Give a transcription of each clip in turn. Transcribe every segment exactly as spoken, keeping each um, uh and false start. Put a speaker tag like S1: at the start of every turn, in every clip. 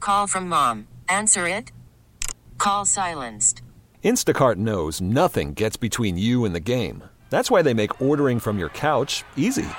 S1: Call from mom. Answer it. Call silenced.
S2: Instacart knows nothing gets between you and the game. That's why they make ordering from your couch easy.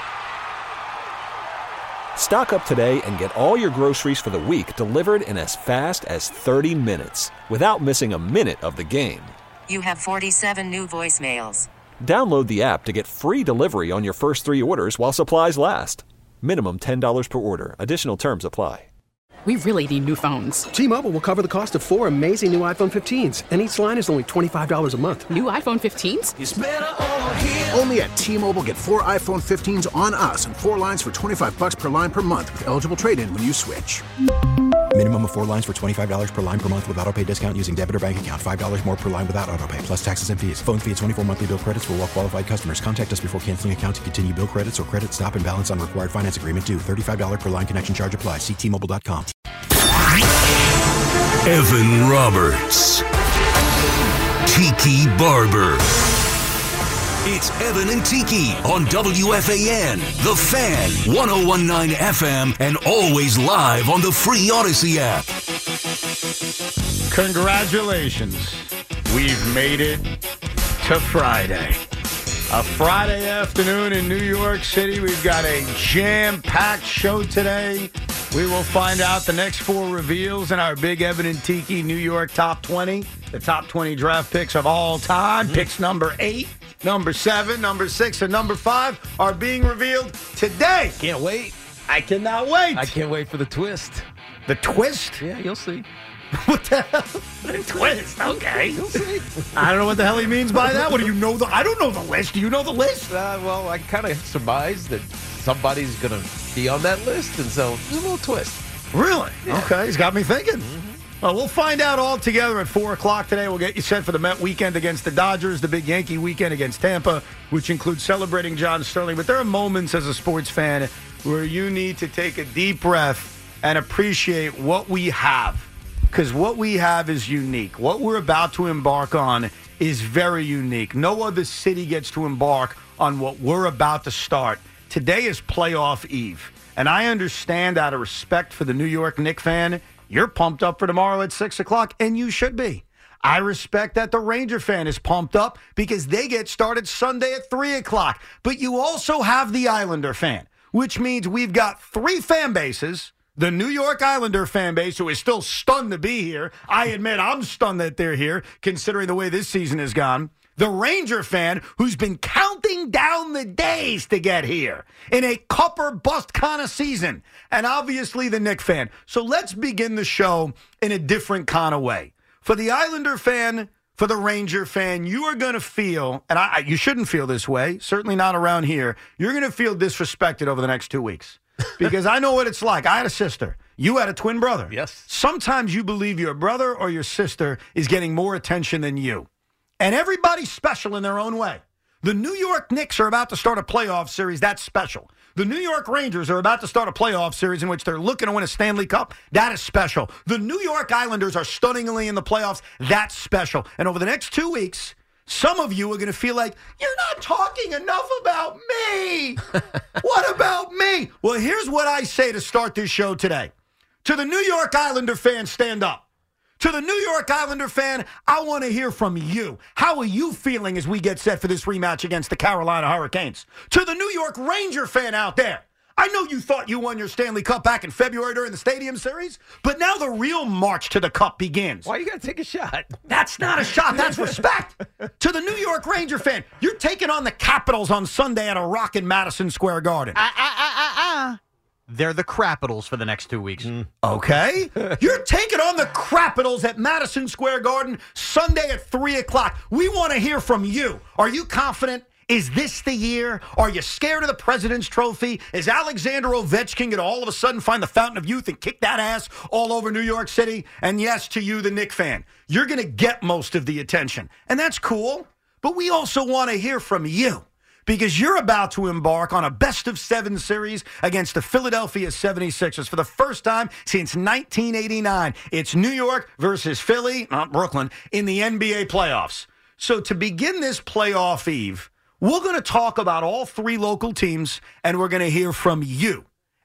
S2: Stock up today and get all your groceries for the week delivered in as fast as thirty minutes without missing a minute of the game.
S1: You have forty-seven new voicemails.
S2: Download the app to get free delivery on your first three orders while supplies last. Minimum ten dollars per order. Additional terms apply.
S3: We really need new phones.
S4: T-Mobile will cover the cost of four amazing new iPhone fifteens, and each line is only twenty-five dollars a month.
S3: New iPhone fifteens?
S5: It's better over here. Only at T-Mobile, get four iPhone fifteens on us and four lines for twenty-five bucks per line per month with eligible trade-in when you switch.
S6: Minimum of four lines for twenty-five dollars per line per month with autopay discount using debit or bank account. five dollars more per line without autopay, plus taxes and fees. Phone fee at twenty-four monthly bill credits for well-qualified customers. Contact us before canceling account to continue bill credits or credit stop and balance on required finance agreement due. thirty-five dollars per line connection charge applies. See T Mobile dot com.
S7: Evan Roberts. Tiki Barber. It's Evan and Tiki on W F A N, The Fan, one oh one point nine F M, and always live on the free Odyssey app.
S8: Congratulations. We've made it to Friday. A Friday afternoon in New York City. We've got a jam-packed show today. We will find out the next four reveals in our big Evan and Tiki New York Top twenty. The top twenty draft picks of all time. Mm-hmm. Picks number eight, number seven, number six, and number five are being revealed today.
S9: Can't wait.
S8: I cannot wait.
S9: I can't wait for the twist.
S8: The twist?
S9: Yeah, you'll see.
S8: What the hell? The twist. Okay.
S9: You'll see.
S8: I don't know what the hell he means by that. What do you know? The, I don't know the list. Do you know the list?
S9: Uh, well, I kind of surmised that somebody's going to be on that list, and so there's a little twist.
S8: Really?
S9: Yeah.
S8: Okay. He's got me thinking.
S9: Mm-hmm.
S8: Well, we'll find out all together at four o'clock today. We'll get you set for the Met weekend against the Dodgers, the big Yankee weekend against Tampa, which includes celebrating John Sterling. But there are moments as a sports fan where you need to take a deep breath and appreciate what we have. Because what we have is unique. What we're about to embark on is very unique. No other city gets to embark on what we're about to start. Today is playoff eve. And I understand out of respect for the New York Knicks fan, you're pumped up for tomorrow at six o'clock, and you should be. I respect that the Ranger fan is pumped up because they get started Sunday at three o'clock. But you also have the Islander fan, which means we've got three fan bases. The New York Islander fan base, who is still stunned to be here. I admit I'm stunned that they're here, considering the way this season has gone. The Ranger fan, who's been counting down the days to get here in a cup or bust kind of season. And obviously the Knicks fan. So let's begin the show in a different kind of way. For the Islander fan, for the Ranger fan, you are going to feel, and I, you shouldn't feel this way, certainly not around here, you're going to feel disrespected over the next two weeks. Because I know what it's like. I had a sister. You had a twin brother.
S9: Yes.
S8: Sometimes you believe your brother or your sister is getting more attention than you. And everybody's special in their own way. The New York Knicks are about to start a playoff series. That's special. The New York Rangers are about to start a playoff series in which they're looking to win a Stanley Cup. That is special. The New York Islanders are stunningly in the playoffs. That's special. And over the next two weeks, some of you are going to feel like, you're not talking enough about me. What about me? Well, here's what I say to start this show today. To the New York Islander fan, stand up. To the New York Islander fan, I want to hear from you. How are you feeling as we get set for this rematch against the Carolina Hurricanes? To the New York Ranger fan out there, I know you thought you won your Stanley Cup back in February during the Stadium Series, but now the real march to the Cup begins.
S9: Why you got to take a shot?
S8: That's not a shot. That's respect. To the New York Ranger fan, you're taking on the Capitals on Sunday at a rockin' Madison Square Garden.
S10: Ah, ah, ah, ah, ah. They're the Crapitals for the next two weeks. Mm.
S8: Okay. You're taking on the Crapitals at Madison Square Garden Sunday at three o'clock. We want to hear from you. Are you confident? Is this the year? Are you scared of the President's Trophy? Is Alexander Ovechkin going to all of a sudden find the fountain of youth and kick that ass all over New York City? And yes, to you, the Knicks fan, you're going to get most of the attention. And that's cool. But we also want to hear from you because you're about to embark on a best-of-seven series against the Philadelphia seventy-sixers for the first time since nineteen eighty-nine. It's New York versus Philly, not Brooklyn, in the N B A playoffs. So to begin this playoff eve, we're going to talk about all three local teams, and we're going to hear from you.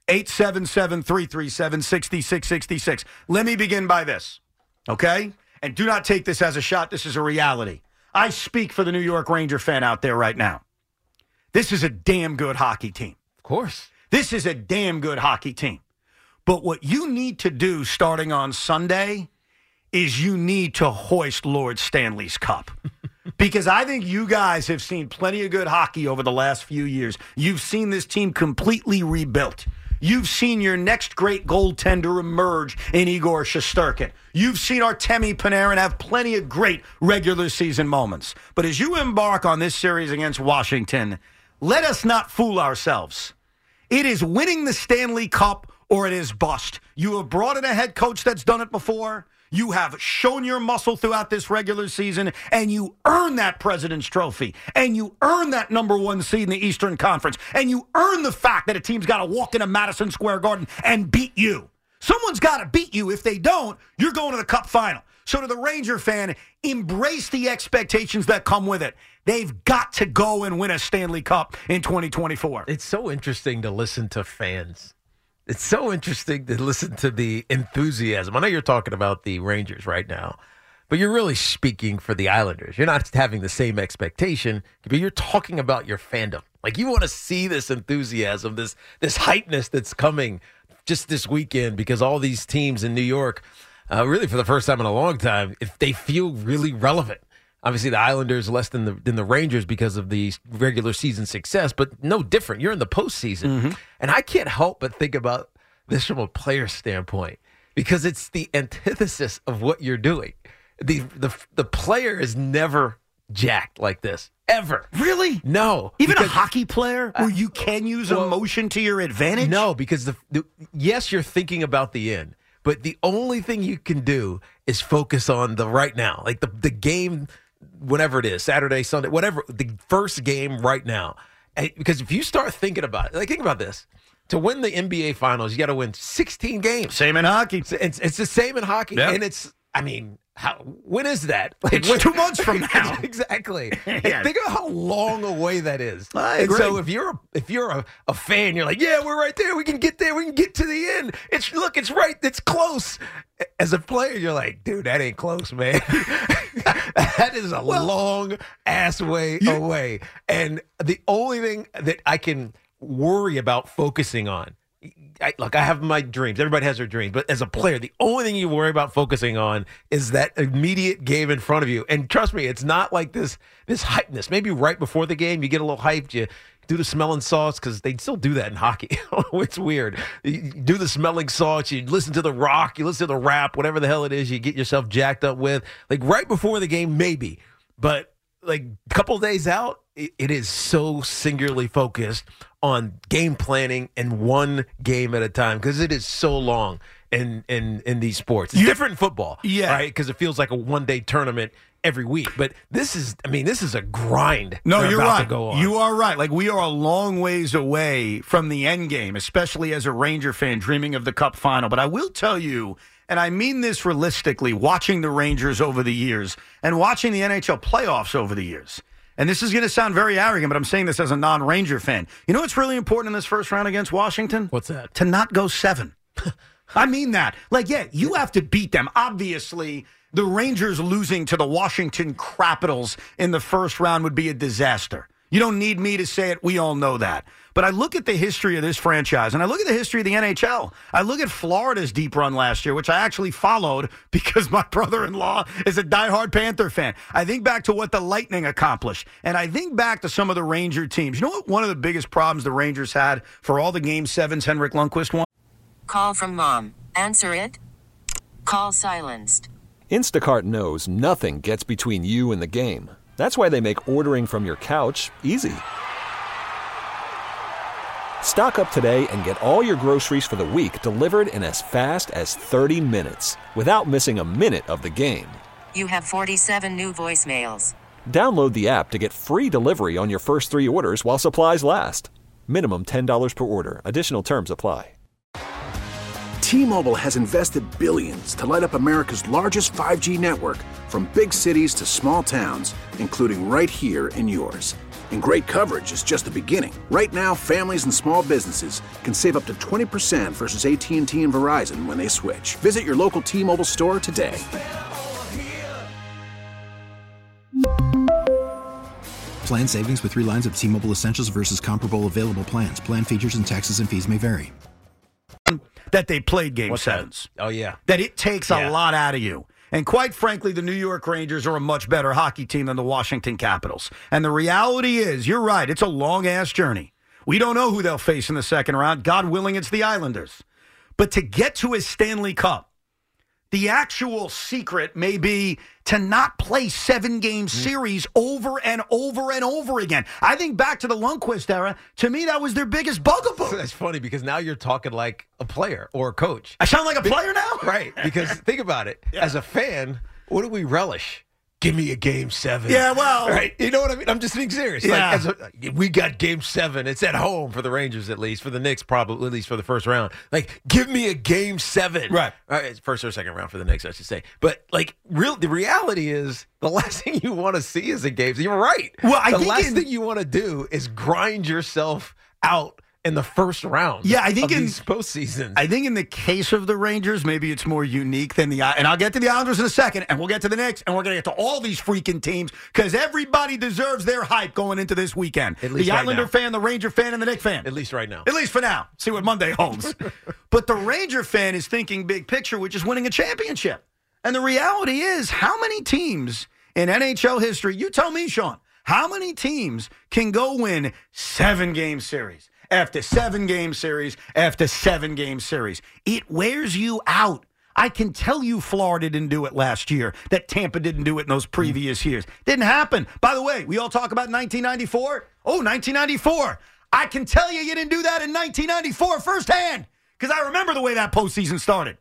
S8: eight seven seven, three three seven, six six six six. Let me begin by this, okay? And do not take this as a shot. This is a reality. I speak for the New York Ranger fan out there right now. This is a damn good hockey team.
S9: Of course.
S8: This is a damn good hockey team. But what you need to do starting on Sunday is you need to hoist Lord Stanley's Cup. Because I think you guys have seen plenty of good hockey over the last few years. You've seen this team completely rebuilt. You've seen your next great goaltender emerge in Igor Shesterkin. You've seen Artemi Panarin have plenty of great regular season moments. But as you embark on this series against Washington, let us not fool ourselves. It is winning the Stanley Cup or it is bust. You have brought in a head coach that's done it before. You have shown your muscle throughout this regular season, and you earn that President's Trophy, and you earn that number one seed in the Eastern Conference, and you earn the fact that a team's got to walk into Madison Square Garden and beat you. Someone's got to beat you. If they don't, you're going to the Cup final. So to the Ranger fan, embrace the expectations that come with it. They've got to go and win a Stanley Cup in twenty twenty-four.
S9: It's so interesting to listen to fans. It's so interesting to listen to the enthusiasm. I know you're talking about the Rangers right now, but you're really speaking for the Islanders. You're not having the same expectation, but you're talking about your fandom. Like, you want to see this enthusiasm, this this hypeness that's coming just this weekend because all these teams in New York, uh, really for the first time in a long time, if they feel really relevant. Obviously, the Islanders less than the than the Rangers because of the regular season success, but no different. You're in the postseason. Mm-hmm. And I can't help but think about this from a player standpoint because it's the antithesis of what you're doing. The the the player is never jacked like this, ever.
S8: Really?
S9: No.
S8: Even
S9: because,
S8: a hockey player where you can use well, emotion to your advantage?
S9: No, because, the, the yes, you're thinking about the end, but the only thing you can do is focus on the right now, like the the game – whatever it is, Saturday, Sunday, whatever, the first game right now. And because if you start thinking about it, like think about this. To win the N B A Finals, you got to win sixteen games.
S8: Same in hockey.
S9: It's, it's, it's the same in hockey. Yep. And it's, I mean, how, when is that? Like,
S8: it's
S9: when,
S8: two months from now.
S9: Exactly.
S8: Yeah.
S9: Think of how long away that is.
S8: I
S9: and
S8: agree.
S9: so if you're, a, if you're a, a fan, you're like, yeah, we're right there. We can get there. We can get to the end. It's Look, it's right. It's close. As a player, you're like, dude, that ain't close, man. That is a well, long ass way you, away. And the only thing that I can worry about focusing on, I, look, I have my dreams. Everybody has their dreams. But as a player, the only thing you worry about focusing on is that immediate game in front of you. And trust me, it's not like this this hypeness. Maybe right before the game, you get a little hyped. You do the smelling salts because they still do that in hockey. It's weird. You do the smelling salts. You listen to the rock. You listen to the rap, whatever the hell it is you get yourself jacked up with. Like right before the game, maybe. But like a couple of days out, it, it is so singularly focused on game planning and one game at a time because it is so long in, in, in these sports. It's you, different in football,
S8: yeah,
S9: right? Because it feels like a one-day tournament every week. But this is, I mean, this is a grind.
S8: No, you're
S9: about
S8: right.
S9: To go on.
S8: You are right. Like, we are a long ways away from the end game, especially as a Ranger fan dreaming of the Cup final. But I will tell you, and I mean this realistically, watching the Rangers over the years and watching the N H L playoffs over the years, and this is going to sound very arrogant, but I'm saying this as a non-Ranger fan. You know what's really important in this first round against Washington?
S9: What's that?
S8: To not go seven. I mean that. Like, yeah, you have to beat them. Obviously, the Rangers losing to the Washington Capitals in the first round would be a disaster. You don't need me to say it. We all know that. But I look at the history of this franchise, and I look at the history of the N H L. I look at Florida's deep run last year, which I actually followed because my brother-in-law is a diehard Panther fan. I think back to what the Lightning accomplished, and I think back to some of the Ranger teams. You know what one of the biggest problems the Rangers had for all the Game sevens Henrik Lundqvist won?
S1: Call from mom. Answer it. Call silenced.
S2: Instacart knows nothing gets between you and the game. That's why they make ordering from your couch easy. Stock up today and get all your groceries for the week delivered in as fast as thirty minutes without missing a minute of the game.
S1: You have forty-seven new voicemails.
S2: Download the app to get free delivery on your first three orders while supplies last. Minimum ten dollars per order. Additional terms apply.
S5: T-Mobile has invested billions to light up America's largest five G network, from big cities to small towns, including right here in yours. And great coverage is just the beginning. Right now, families and small businesses can save up to twenty percent versus A T and T and Verizon when they switch. Visit your local T-Mobile store today.
S6: Plan savings with three lines of T-Mobile Essentials versus comparable available plans. Plan features and taxes and fees may vary.
S8: That they played game
S9: What's
S8: sevens.
S9: That? Oh, yeah.
S8: That it takes
S9: Yeah.
S8: a lot out of you. And quite frankly, the New York Rangers are a much better hockey team than the Washington Capitals. And the reality is, you're right, it's a long-ass journey. We don't know who they'll face in the second round. God willing, it's the Islanders. But to get to a Stanley Cup, the actual secret may be to not play seven-game series over and over and over again. I think back to the Lundqvist era, to me, that was their biggest bugaboo.
S9: That's funny because now you're talking like a player or a coach.
S8: I sound like a player now?
S9: Right, because think about it.
S8: Yeah.
S9: As a fan, what do we relish? Give me a game seven.
S8: Yeah, well.
S9: Right. You know what I mean? I'm just being serious.
S8: Yeah.
S9: Like, as a, we got game seven. It's at home for the Rangers, at least. For the Knicks, probably, at least for the first round. Like, give me a game seven.
S8: Right.
S9: All right. First or second round for the Knicks, I should say. But, like, real, the reality is the last thing you want to see is a game. You're right.
S8: Well, I
S9: the
S8: think
S9: last
S8: in-
S9: thing you want to do is grind yourself out in the first round.
S8: Yeah, I think
S9: of
S8: in
S9: these postseasons.
S8: I think in the case of the Rangers, maybe it's more unique than the and I'll get to the Islanders in a second, and we'll get to the Knicks, and we're going to get to all these freaking teams because everybody deserves their hype going into this weekend.
S9: At least
S8: the
S9: right
S8: Islander
S9: now.
S8: fan, the Ranger fan, and the Knicks fan.
S9: At least right now.
S8: At least for now. See what Monday holds. But the Ranger fan is thinking big picture, which is winning a championship. And the reality is, how many teams in N H L history, you tell me, Sean, how many teams can go win seven-game series? After seven-game series, after seven-game series. It wears you out. I can tell you Florida didn't do it last year, that Tampa didn't do it in those previous years. Didn't happen. By the way, we all talk about nineteen ninety-four. Oh, nineteen ninety-four. I can tell you you didn't do that in nineteen ninety-four firsthand because I remember the way that postseason started.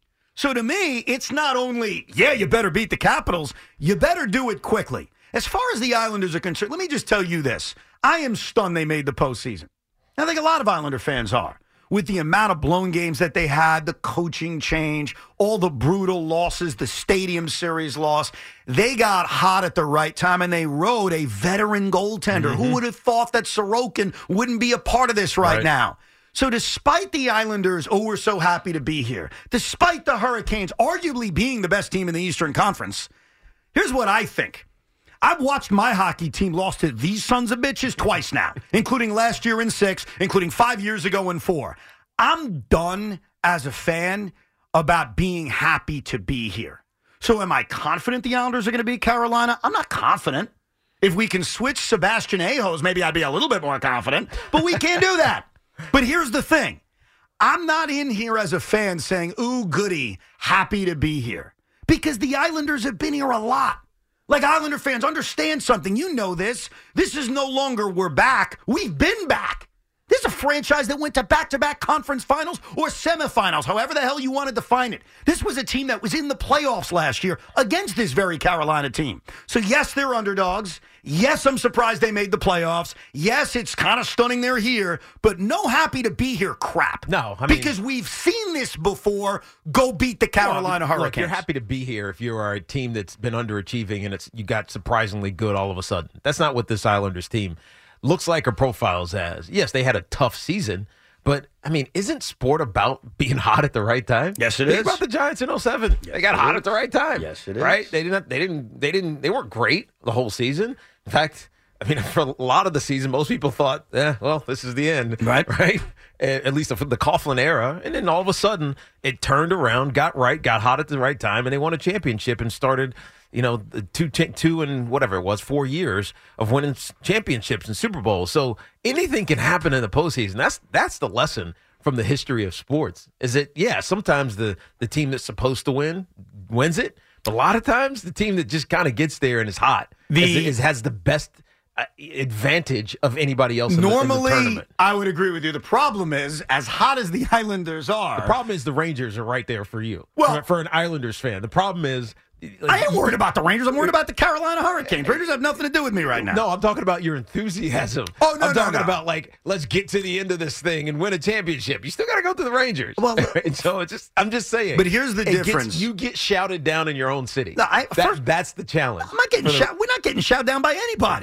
S8: So to me, it's not only, yeah, you better beat the Capitals, you better do it quickly. As far as the Islanders are concerned, let me just tell you this. I am stunned they made the postseason. I think a lot of Islander fans are, with the amount of blown games that they had, the coaching change, all the brutal losses, the Stadium Series loss. They got hot at the right time, and they rode a veteran goaltender. Mm-hmm. Who would have thought that Sorokin wouldn't be a part of this right, right now? So despite the Islanders, oh, we're so happy to be here, despite the Hurricanes arguably being the best team in the Eastern Conference, here's what I think. I've watched my hockey team lost to these sons of bitches twice now, including last year in six, including five years ago in four. I'm done as a fan about being happy to be here. So am I confident the Islanders are going to beat Carolina? I'm not confident. If we can switch Sebastian Ahoz, maybe I'd be a little bit more confident, but we can't do that. But here's the thing. I'm not in here as a fan saying, ooh, goody, happy to be here. Because the Islanders have been here a lot. Like, Islander fans, understand something. You know this. This is no longer we're back. We've been back. This is a franchise that went to back-to-back conference finals or semifinals, however the hell you want to define it. This was a team that was in the playoffs last year against this very Carolina team. So, yes, they're underdogs. Yes, I'm surprised they made the playoffs. Yes, it's kind of stunning they're here, but no happy to be here crap.
S9: No, I mean,
S8: because we've seen this before. Go beat the Carolina
S9: well,
S8: Hurricanes.
S9: Look, you're happy to be here if you are a team that's been underachieving and it's you got surprisingly good all of a sudden. That's not what this Islanders team looks like or profiles as. Yes, they had a tough season, but, I mean, isn't sport about being hot at the right time?
S8: Yes, it
S9: Think
S8: is.
S9: about the Giants in oh seven.
S8: Yes,
S9: they got hot is. at the right time.
S8: Yes, it is.
S9: Right? They didn't, they didn't, they didn't, they weren't great the whole season. In fact, I mean, for a lot of the season, most people thought, eh, well, this is the end.
S8: Right.
S9: Right? At least for the Coughlin era. And then all of a sudden, it turned around, got right, got hot at the right time, and they won a championship and started, you know, two, two and whatever it was, four years of winning championships and Super Bowls. So anything can happen in the postseason. That's that's the lesson from the history of sports. Is that, yeah, sometimes the, the team that's supposed to win wins it, but a lot of times the team that just kind of gets there and is hot the, is, is, has the best uh, advantage of anybody else in
S8: Normally,
S9: the, in the tournament.
S8: I would agree with you. The problem is, as hot as the Islanders are...
S9: The problem is the Rangers are right there for you,
S8: well,
S9: for, for an Islanders fan. The problem is...
S8: I ain't worried about the Rangers. I'm worried about the Carolina Hurricanes. Rangers have nothing to do with me right now.
S9: No, I'm talking about your enthusiasm.
S8: Oh, no,
S9: I'm
S8: no,
S9: talking
S8: no.
S9: about, like, let's get to the end of this thing and win a championship. You still got to go to the Rangers.
S8: Well,
S9: and so it's just, I'm just saying.
S8: But here's the
S9: it gets-
S8: difference.
S9: you get shouted down in your own city.
S8: No, I-
S9: That-
S8: first-
S9: that's the challenge.
S8: I'm not getting
S9: For the-
S8: shot. We're not getting shot down by anybody.
S9: Okay.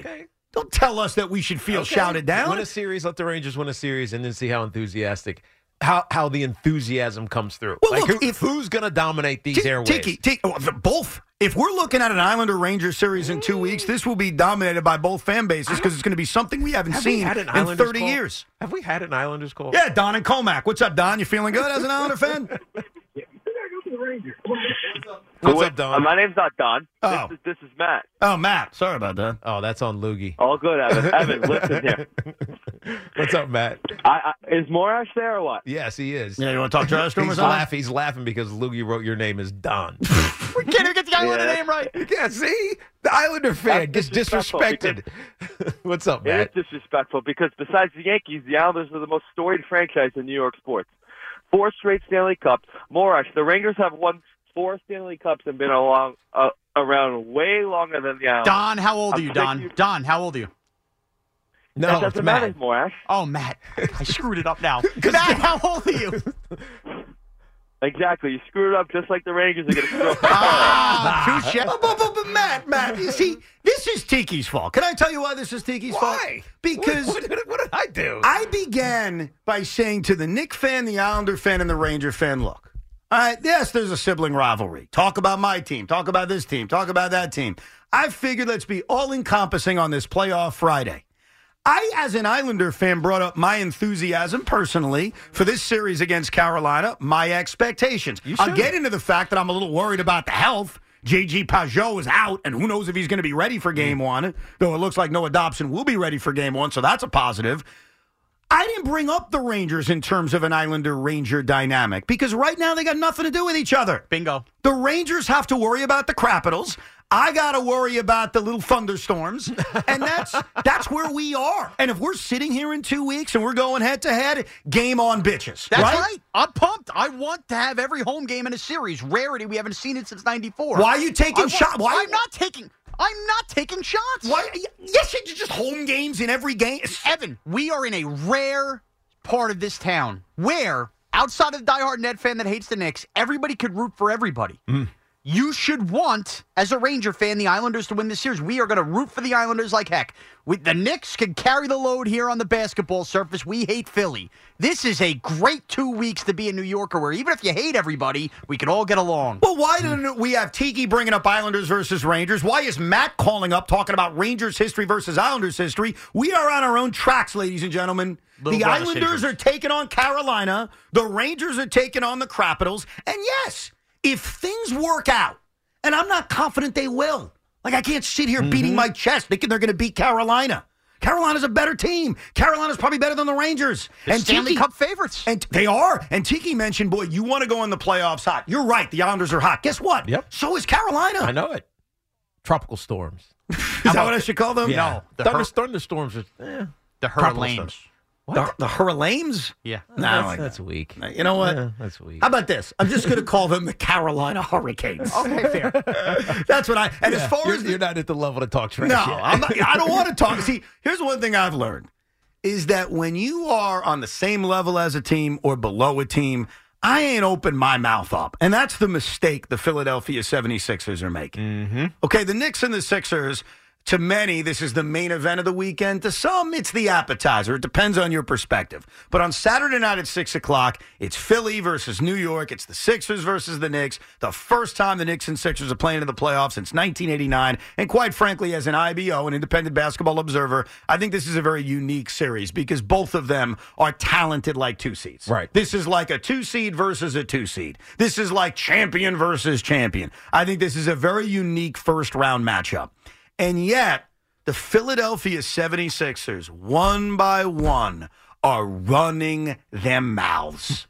S8: Don't tell us that we should feel
S9: Okay.
S8: shouted down.
S9: Win a series, let the Rangers win a series, and then see how enthusiastic, how how the enthusiasm comes through.
S8: Well,
S9: like,
S8: look,
S9: who-
S8: if-
S9: who's going to dominate these
S8: T-
S9: airwaves?
S8: Tiki, Tiki, oh, the- both. If we're looking at an Islander Ranger series in two weeks, this will be dominated by both fan bases because it's going to be something we haven't
S9: Have we
S8: seen
S9: had an
S8: in
S9: Islanders
S8: thirty
S9: call?
S8: years.
S9: Have we had an Islanders call?
S8: Yeah, Don and Comac. What's up, Don? You feeling good as an Islander fan?
S9: What's up, Don?
S11: Uh, my name's not Don.
S8: Oh.
S11: This is this is Matt.
S8: Oh, Matt. Sorry about that.
S9: Oh, that's on Loogie.
S11: All good, Evan. Evan, listen here.
S9: What's up, Matt?
S11: I, I, is Morash there or what?
S9: Yes, he is.
S8: Yeah, you want to talk trash to him or
S9: He's,
S8: something?
S9: laugh, he's laughing because Loogie wrote your name as Don.
S10: We can't even get the Islander
S11: Yeah.
S10: name right.
S9: Yeah, see? The Islander fan
S11: That's
S9: gets
S11: disrespectful
S9: disrespected. What's up,
S11: It
S9: Matt?
S11: is disrespectful because besides the Yankees, the Islanders are the most storied franchise in New York sports. Four straight Stanley Cups. Morash, the Rangers have won four Stanley Cups and been along, uh, around way longer than the Islanders.
S10: Don, how old are
S11: I'm
S10: you,
S11: sick
S10: Don?
S11: you-
S10: Don, how old are you?
S9: No,
S11: that
S9: it's
S11: doesn't matter,
S9: Matt.
S11: Morash.
S10: Oh, Matt. I screwed it up now. Matt, how old are you?
S11: Exactly. You screwed it up just like the Rangers are going to screw up.
S10: Ah, touche.
S8: Oh, but, but, but Matt, Matt, you see, this is Tiki's fault. Can I tell you why this is Tiki's fault?
S9: Why?
S8: Because
S9: What, what, what did I do?
S8: I began by saying to the Knick fan, the Islander fan, and the Ranger fan, look, all right, yes, there's a sibling rivalry. Talk about my team. Talk about this team. Talk about that team. I figured let's be all-encompassing on this playoff Friday. I, as an Islander fan, brought up my enthusiasm personally for this series against Carolina, my expectations.
S9: You
S8: I'll
S9: should.
S8: get into the fact that I'm a little worried about the health. J G Pajot is out, and who knows if he's going to be ready for game one, though it looks like Noah Dobson will be ready for game one, so that's a positive. I didn't bring up the Rangers in terms of an Islander-Ranger dynamic because right now they got nothing to do with each other.
S10: Bingo.
S8: The Rangers have to worry about the Capitals. I got to worry about the little thunderstorms, and that's that's where we are. And if we're sitting here in two weeks and we're going head-to-head, game on, bitches.
S10: That's
S8: right?
S10: right? I'm pumped. I want to have every home game in a series. Rarity. We haven't seen it since ninety-four.
S8: Why are you taking
S10: I
S8: shots?
S10: want-
S8: Why?
S10: I'm not taking. I'm not taking shots.
S8: Why? Yes, you just home games in every game.
S10: Evan, we are in a rare part of this town where, outside of the diehard Net fan that hates the Knicks, everybody could root for everybody. You should want, as a Ranger fan, the Islanders to win this series. We are going to root for the Islanders like heck. We, the Knicks can carry the load here on the basketball surface. We hate Philly. This is a great two weeks to be a New Yorker where even if you hate everybody, we can all get along.
S8: Well, why didn't we have Tiki bringing up Islanders versus Rangers? Why is Matt calling up talking about Rangers history versus Islanders history? We are on our own tracks, ladies and gentlemen.
S10: Little
S8: the
S10: brother
S8: Islanders
S10: syndrome.
S8: are taking on Carolina. The Rangers are taking on the Capitals. And yes, if things work out, and I'm not confident they will. Like, I can't sit here beating my chest thinking they're going to beat Carolina. Carolina's a better team. Carolina's probably better than the Rangers.
S10: The Stanley
S8: Tiki-
S10: Cup favorites.
S8: And they are. And Tiki mentioned, boy, you want to go in the playoffs hot. You're right. The Islanders are hot. Guess what?
S9: Yep.
S8: So is Carolina.
S9: I know it. Tropical storms.
S8: Is that what I should call them?
S10: No, the
S9: Thunder,
S10: hur-
S9: thunderstorms are. Eh.
S10: The
S9: Tropical
S10: Hurlames.
S9: storms.
S8: The, the Hurlames?
S10: Yeah.
S8: No, I don't
S9: that's,
S8: like
S9: that's
S8: that.
S9: weak.
S8: You know what?
S9: Yeah, that's weak.
S8: How about this? I'm just going to call them the Carolina Hurricanes.
S10: Okay, fair.
S8: That's what I. And
S9: Yeah,
S8: as far
S9: you're,
S8: as
S9: you're not at the level to talk trash.
S8: no,
S9: yet.
S8: I'm not, I don't want to talk. See, here's one thing I've learned is that when you are on the same level as a team or below a team, I ain't open my mouth up. And that's the mistake the Philadelphia seventy-sixers are making.
S9: Mm-hmm.
S8: Okay, the Knicks and the Sixers, to many, this is the main event of the weekend. To some, it's the appetizer. It depends on your perspective. But on Saturday night at six o'clock, it's Philly versus New York. It's the Sixers versus the Knicks. The first time the Knicks and Sixers are playing in the playoffs since nineteen eighty-nine. And quite frankly, as an I B O, an independent basketball observer, I think this is a very unique series because both of them are talented like two seeds.
S9: Right.
S8: This is like a two seed versus a two seed. This is like champion versus champion. I think this is a very unique first round matchup. And yet, the Philadelphia seventy-sixers, one by one, are running them mouths.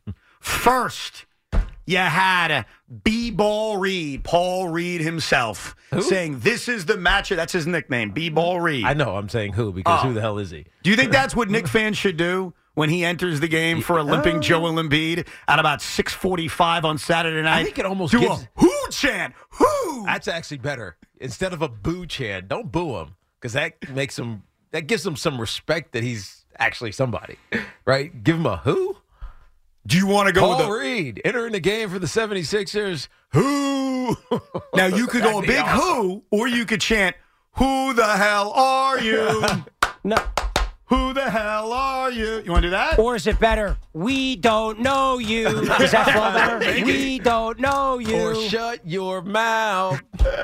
S8: First, you had B-Ball Reed, Paul Reed himself,
S9: Who?
S8: saying this is the matchup. That's his nickname, B-Ball Reed.
S9: I know. I'm saying who because
S8: Oh.
S9: who the hell is he?
S8: Do you think that's what Knick fans should do when he enters the game for a limping
S9: Uh,
S8: Joel Embiid at about six forty-five on Saturday night?
S9: I think it almost
S8: do
S9: gives-
S8: a who chant, who.
S9: That's actually better. Instead of a boo chant, don't boo him because that makes him. That gives him some respect that he's actually somebody, right? Give him a who.
S8: Do you want to go
S9: Paul
S8: with a
S9: Reed entering the game for the seventy-sixers. Who?
S8: Now, you could go a
S9: That'd be
S8: big
S9: awesome.
S8: who, or you could chant, Who the hell are you?
S12: No.
S8: Who the hell are you? You want to do that?
S12: Or is it better? We don't know you. Does that flow better? We don't know you.
S9: Or shut your mouth.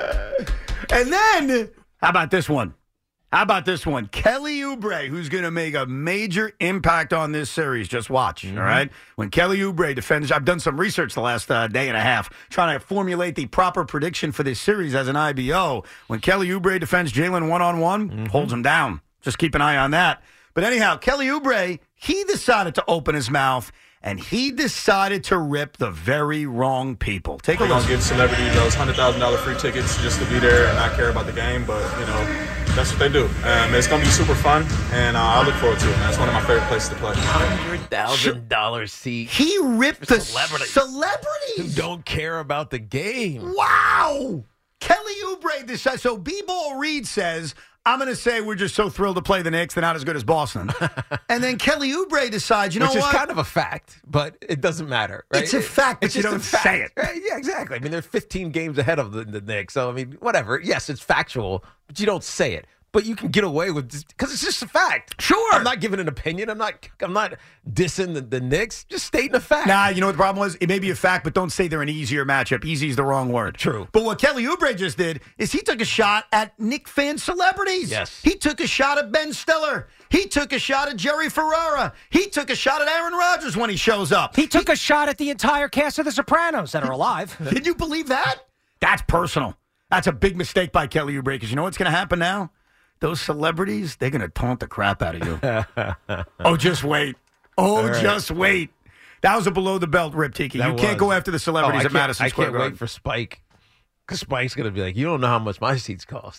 S8: And then, how about this one? How about this one? Kelly Oubre, who's going to make a major impact on this series. Just watch, mm-hmm. all right? When Kelly Oubre defends, I've done some research the last uh, day and a half trying to formulate the proper prediction for this series as an I B O. When Kelly Oubre defends Jalen one-on-one, mm-hmm. holds him down. Just keep an eye on that. But anyhow, Kelly Oubre, he decided to open his mouth, and he decided to rip the very wrong people. Take a
S13: look. We're going to give celebrities those one hundred thousand dollars free tickets just to be there and not care about the game, but, you know, that's what they do. Um, it's going to be super fun, and uh, I look forward to it. That's one of my favorite places to play.
S9: one hundred thousand dollars seat.
S8: He ripped the
S9: celebrities.
S8: celebrities.
S9: Who don't care about the game.
S8: Wow. Kelly Oubre decided. So B-Ball Reed says, I'm going to say we're just so thrilled to play the Knicks. They're not as good as Boston. And then Kelly Oubre decides, you know
S9: Which
S8: what?
S9: Which is kind of a fact, but it doesn't matter. Right?
S8: It's a fact, but
S9: it's
S8: you
S9: just
S8: don't
S9: a fact,
S8: say it.
S9: Right? Yeah, exactly. I mean, they're fifteen games ahead of the, the Knicks. So, I mean, whatever. Yes, it's factual, but you don't say it. But you can get away with because it's just a fact.
S8: Sure.
S9: I'm not giving an opinion. I'm not I'm not dissing the, the Knicks. Just stating a fact.
S8: Nah, you know what the problem was? It may be a fact, but don't say they're an easier matchup. Easy is the wrong word.
S9: True.
S8: But what Kelly Oubre just did is he took a shot at Knick fan celebrities.
S9: Yes.
S8: He took a shot at Ben Stiller. He took a shot at Jerry Ferrara. He took a shot at Aaron Rodgers when he shows up.
S12: He took he, a shot at the entire cast of The Sopranos that are alive.
S8: Can you believe that? That's personal. That's a big mistake by Kelly Oubre because you know what's going to happen now? Those celebrities, they're going to taunt the crap out of you. Oh, just wait. Oh, right. just wait. That was a below-the-belt rip, Tiki.
S9: That
S8: you
S9: was.
S8: can't go after the celebrities
S9: oh,
S8: at Madison
S9: I
S8: Square
S9: Garden. I can't wait for Spike. Because Spike's going to be like, you don't know how much my seats cost.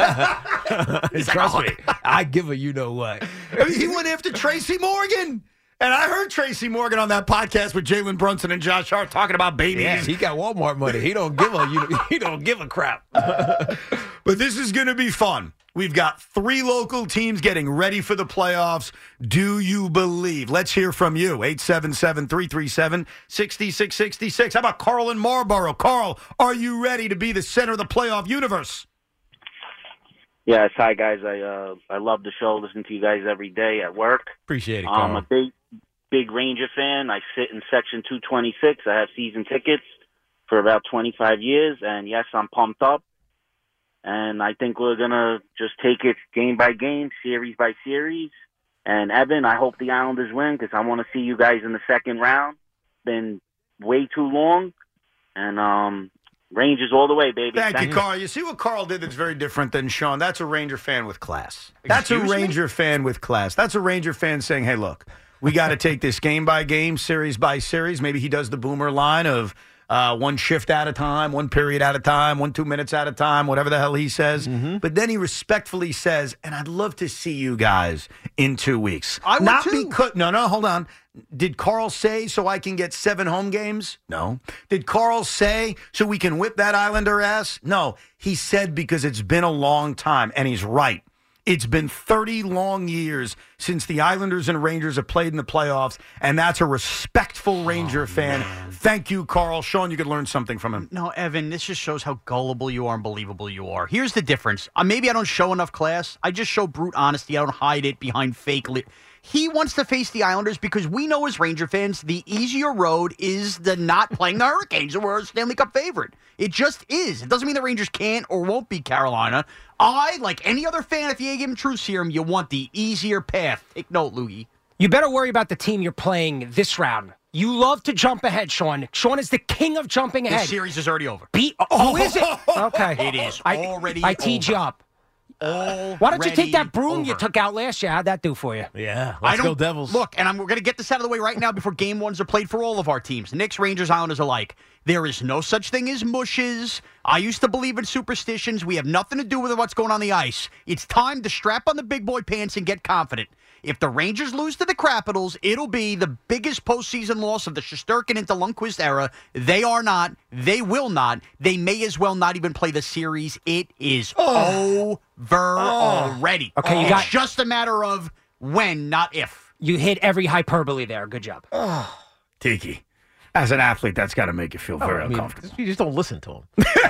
S9: Trust
S8: like,
S9: me. I give a you-know-what.
S8: I mean, he went after Tracy Morgan. And I heard Tracy Morgan on that podcast with Jalen Brunson and Josh Hart talking about babies.
S9: Yeah, he got Walmart money. He don't give a you, he don't give a crap.
S8: But this is going to be fun. We've got three local teams getting ready for the playoffs. Do you believe? Let's hear from you. eight seven seven, three three seven, six six six six. How about Carl in Marlboro? Carl, are you ready to be the center of the playoff universe?
S14: Yes. Hi, guys. I uh, I love the show. Listen to you guys every day at work.
S9: Appreciate it, Carl.
S14: I'm a big, big Ranger fan. I sit in section two twenty-six. I have season tickets for about twenty-five years. And, yes, I'm pumped up. And I think we're going to just take it game by game, series by series. And, Evan, I hope the Islanders win because I want to see you guys in the second round. Been way too long. And um, Rangers all the way, baby.
S8: Thank, Thank
S14: you,
S8: you, Carl. You see what Carl did that's very different than Sean? That's a Ranger fan with class. That's Excuse a Ranger me? fan with class. That's a Ranger fan saying, hey, look, we got to take this game by game, series by series. Maybe he does the Boomer line of uh, one shift at a time, one period at a time, one, two minutes at a time, whatever the hell he says. Mm-hmm. But then he respectfully says, and I'd love to see you guys in two weeks.
S10: I would
S8: Not
S10: too.
S8: Because, no, no, hold on. Did Carl say so I can get seven home games? No. Did Carl say so we can whip that Islander ass? No. He said because it's been a long time, and he's right. It's been thirty long years since the Islanders and Rangers have played in the playoffs, and that's a respectful Ranger oh, fan. Man. Thank you, Carl. Sean, you could learn something from him.
S10: No, Evan, this just shows how gullible you are and believable you are. Here's the difference. Uh, maybe I don't show enough class. I just show brute honesty. I don't hide it behind fake li- He wants to face the Islanders because we know as Ranger fans, the easier road is the not playing the Hurricanes, who are a Stanley Cup favorite. It just is. It doesn't mean the Rangers can't or won't beat Carolina. I, like any other fan, if you give him true serum, you want the easier path. Take note, Loogie.
S12: You better worry about the team you're playing this round. You love to jump ahead, Sean. Sean is the king of jumping ahead.
S10: This series is already over.
S12: Beat. Oh, oh, is it? Okay.
S10: It is
S12: I,
S10: already
S12: I teed
S10: over.
S12: you up.
S10: Already
S12: Why don't you take that broom
S10: over.
S12: you took out last year? How'd that do for you?
S9: Yeah, let's go Devils.
S10: Look, and I'm, we're going to get this out of the way right now before game ones are played for all of our teams. Knicks, Rangers, Islanders alike. There is no such thing as mushes. I used to believe in superstitions. We have nothing to do with what's going on the ice. It's time to strap on the big boy pants and get confident. If the Rangers lose to the Capitals, it'll be the biggest postseason loss of the Shesterkin into Lundqvist era. They are not. They will not. They may as well not even play the series. It is oh. over oh. already.
S12: Okay, you
S10: it's
S12: got
S10: just a matter of when, not if.
S12: You hit every hyperbole there. Good job.
S8: Oh. Tiki. as an athlete, that's got to make you feel
S9: Oh,
S8: very
S9: I mean,
S8: uncomfortable.
S9: you just don't listen to him.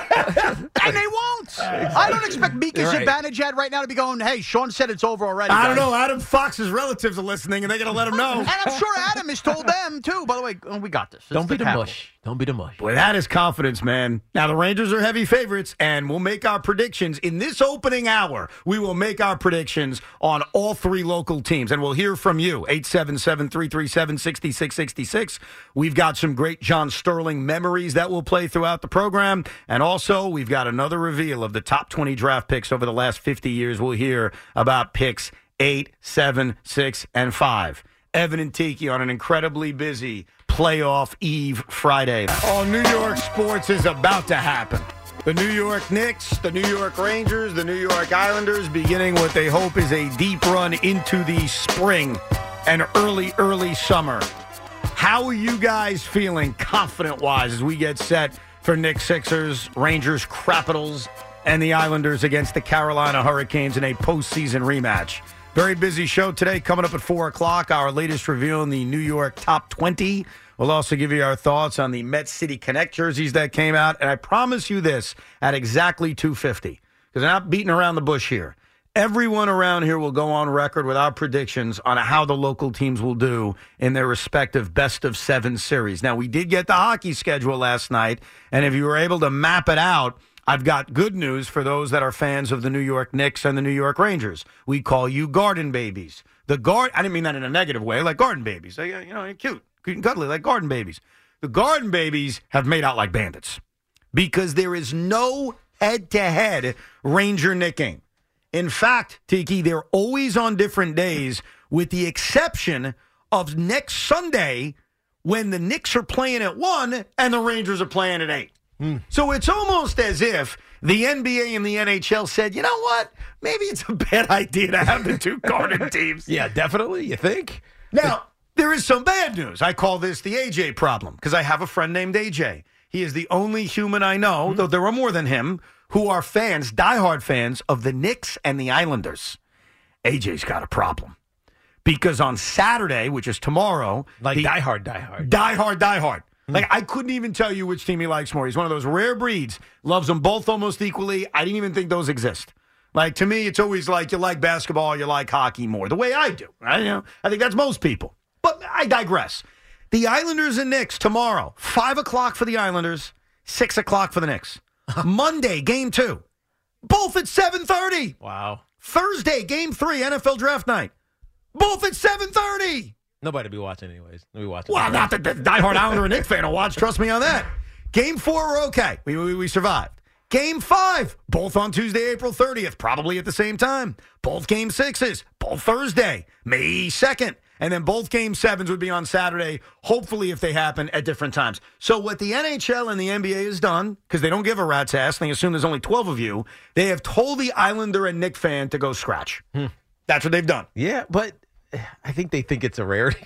S10: And they won't. I don't expect Mika
S9: You're right.
S10: Zibanejad right now to be going, hey, Sean said it's over already.
S8: I don't
S10: guys."
S8: know. Adam Fox's relatives are listening, and they're going to let him know.
S10: And I'm sure Adam has told them, too. By the way, oh, we got this. It's
S9: Don't be the
S10: capital.
S9: mush. Don't be the mush.
S8: Boy, that is confidence, man. Now, the Rangers are heavy favorites, and we'll make our predictions. In this opening hour, we will make our predictions on all three local teams, and we'll hear from you. eight seven seven, three three seven, six six six six. We've got some great John Sterling memories that will play throughout the program, and also we've got another reveal of the top twenty draft picks over the last fifty years. We'll hear about picks eight, seven, six, and five. Evan and Tiki on an incredibly busy playoff eve Friday. Oh, New York sports is about to happen. The New York Knicks, the New York Rangers, the New York Islanders beginning what they hope is a deep run into the spring and early, early summer. How are you guys feeling confident-wise as we get set for Knicks, Sixers, Rangers, Capitals, and the Islanders against the Carolina Hurricanes in a postseason rematch? Very busy show today. Coming up at four o'clock, our latest review on the New York Top twenty. We'll also give you our thoughts on the Met City Connect jerseys that came out. And I promise you this, at exactly two fifty, because I'm not beating around the bush here. Everyone around here will go on record with our predictions on how the local teams will do in their respective best of seven series. Now, we did get the hockey schedule last night, and if you were able to map it out, I've got good news for those that are fans of the New York Knicks and the New York Rangers. We call you garden babies. The guard, I didn't mean that in a negative way, like garden babies. They, you know, you're cute, cute and cuddly, like garden babies. The garden babies have made out like bandits because there is no head-to-head Ranger-Knick game. In fact, Tiki, they're always on different days with the exception of next Sunday when the Knicks are playing at one and the Rangers are playing at eight. Mm. So it's almost as if the N B A and the N H L said, you know what? Maybe it's a bad idea to have the two garden teams.
S9: Yeah, definitely. You think?
S8: Now, there is some bad news. I call this the A J problem because I have a friend named A J. He is the only human I know, mm-hmm. though there are more than him, who are fans, diehard fans of the Knicks and the Islanders. A J's got a problem. Because on Saturday, which is tomorrow.
S9: Like
S8: the,
S9: diehard, diehard.
S8: Diehard, diehard. Like, I couldn't even tell you which team he likes more. He's one of those rare breeds. Loves them both almost equally. I didn't even think those exist. Like, to me, it's always like you like basketball, you like hockey more. The way I do. Right? You know, I think that's most people. But I digress. The Islanders and Knicks tomorrow. five o'clock for the Islanders, six o'clock for the Knicks. Monday, game two. Both at seven thirty.
S9: Wow.
S8: Thursday, game three, N F L draft night. Both at seven thirty.
S9: Nobody be watching anyways. Nobody watching.
S8: Well, not that the diehard Islander and Knicks fan will watch. Trust me on that. Game four, we're okay. We, we, we survived. Game five, both on Tuesday, April thirtieth, probably at the same time. Both game sixes, both Thursday, May second. And then both game sevens would be on Saturday, hopefully if they happen at different times. So what the N H L and the N B A has done, because they don't give a rat's ass, and they assume there's only twelve of you, they have told the Islander and Knick fan to go scratch. Hmm. That's what they've done.
S9: Yeah, but I think they think it's a rarity.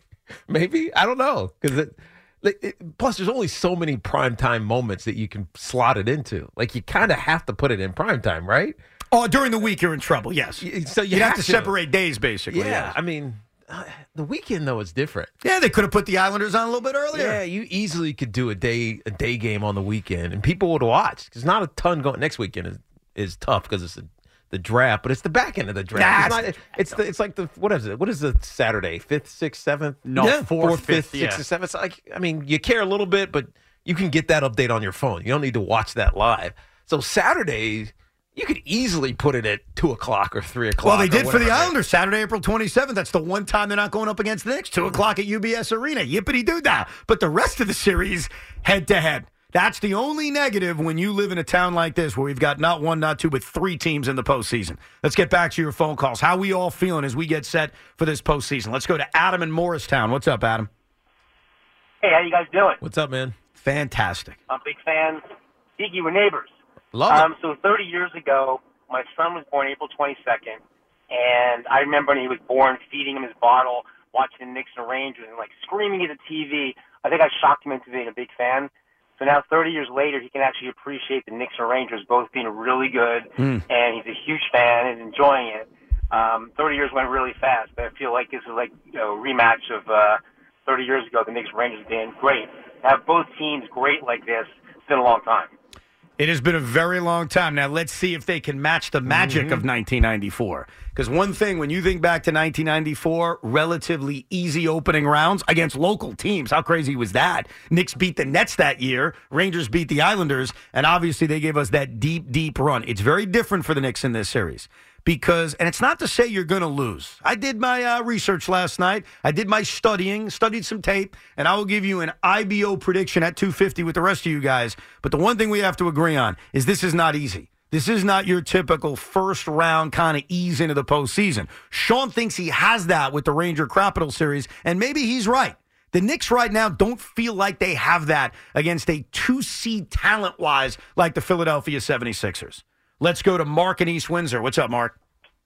S9: Maybe. I don't know. Because it, it, plus, there's only so many primetime moments that you can slot it into. Like, you kind of have to put it in primetime, right?
S8: Oh, during the week, you're in trouble, yes.
S9: So you
S8: You'd
S9: have,
S8: have to, to separate days, basically.
S9: Yeah,
S8: yes.
S9: I mean, uh, the weekend, though, is different.
S8: Yeah, they could have put the Islanders on a little bit earlier.
S9: Yeah, you easily could do a day a day game on the weekend, and people would watch. Because not a ton going. Next weekend is, is tough because it's a the draft, but it's the back end of the draft. Nah, it's, not, it's the it's like the what is it? What is the Saturday? Fifth, sixth, seventh?
S10: No,
S9: yeah,
S10: fourth,
S9: fourth, fifth,
S10: fifth,
S9: sixth,
S10: yeah.
S9: seventh. It's like I mean, you care a little bit, but you can get that update on your phone. You don't need to watch that live. So Saturday, you could easily put it at two o'clock or three o'clock.
S8: Well, they did for the
S9: whatever.
S8: Islanders Saturday, April twenty-seventh. That's the one time they're not going up against the Knicks. Two o'clock at U B S Arena. Yippity doo dah. But the rest of the series, head to head. That's the only negative when you live in a town like this where we've got not one, not two, but three teams in the postseason. Let's get back to your phone calls. How we all feeling as we get set for this postseason? Let's go to Adam in Morristown. What's up, Adam?
S15: Hey, how you guys doing?
S9: What's up, man?
S8: Fantastic.
S15: I'm a big fan. Tiki, we're neighbors.
S9: Love
S15: um,
S9: it.
S15: So thirty years ago, my son was born April twenty-second, and I remember when he was born, feeding him his bottle, watching the Knicks and Rangers, and like screaming at the T V. I think I shocked him into being a big fan. So now, thirty years later, he can actually appreciate the Knicks and Rangers both being really good,
S8: mm.
S15: and he's a huge fan and enjoying it. Um, thirty years went really fast, but I feel like this is like you know, a rematch of uh, thirty years ago, the Knicks and Rangers being great. have both teams great like this. It's been a long time.
S8: It has been a very long time. Now, let's see if they can match the magic
S9: Mm-hmm.
S8: of nineteen ninety-four. Because one thing, when you think back to nineteen ninety-four, relatively easy opening rounds against local teams. How crazy was that? Knicks beat the Nets that year. Rangers beat the Islanders. And obviously, they gave us that deep, deep run. It's very different for the Knicks in this series. Because, and it's not to say you're going to lose. I did my uh, research last night. I did my studying, studied some tape, and I will give you an I B O prediction at two fifty with the rest of you guys. But the one thing we have to agree on is this is not easy. This is not your typical first round kind of ease into the postseason. Sean thinks he has that with the Ranger Capital series, and maybe he's right. The Knicks right now don't feel like they have that against a two-seed talent-wise like the Philadelphia seventy-sixers. Let's go to Mark in East Windsor. What's up, Mark?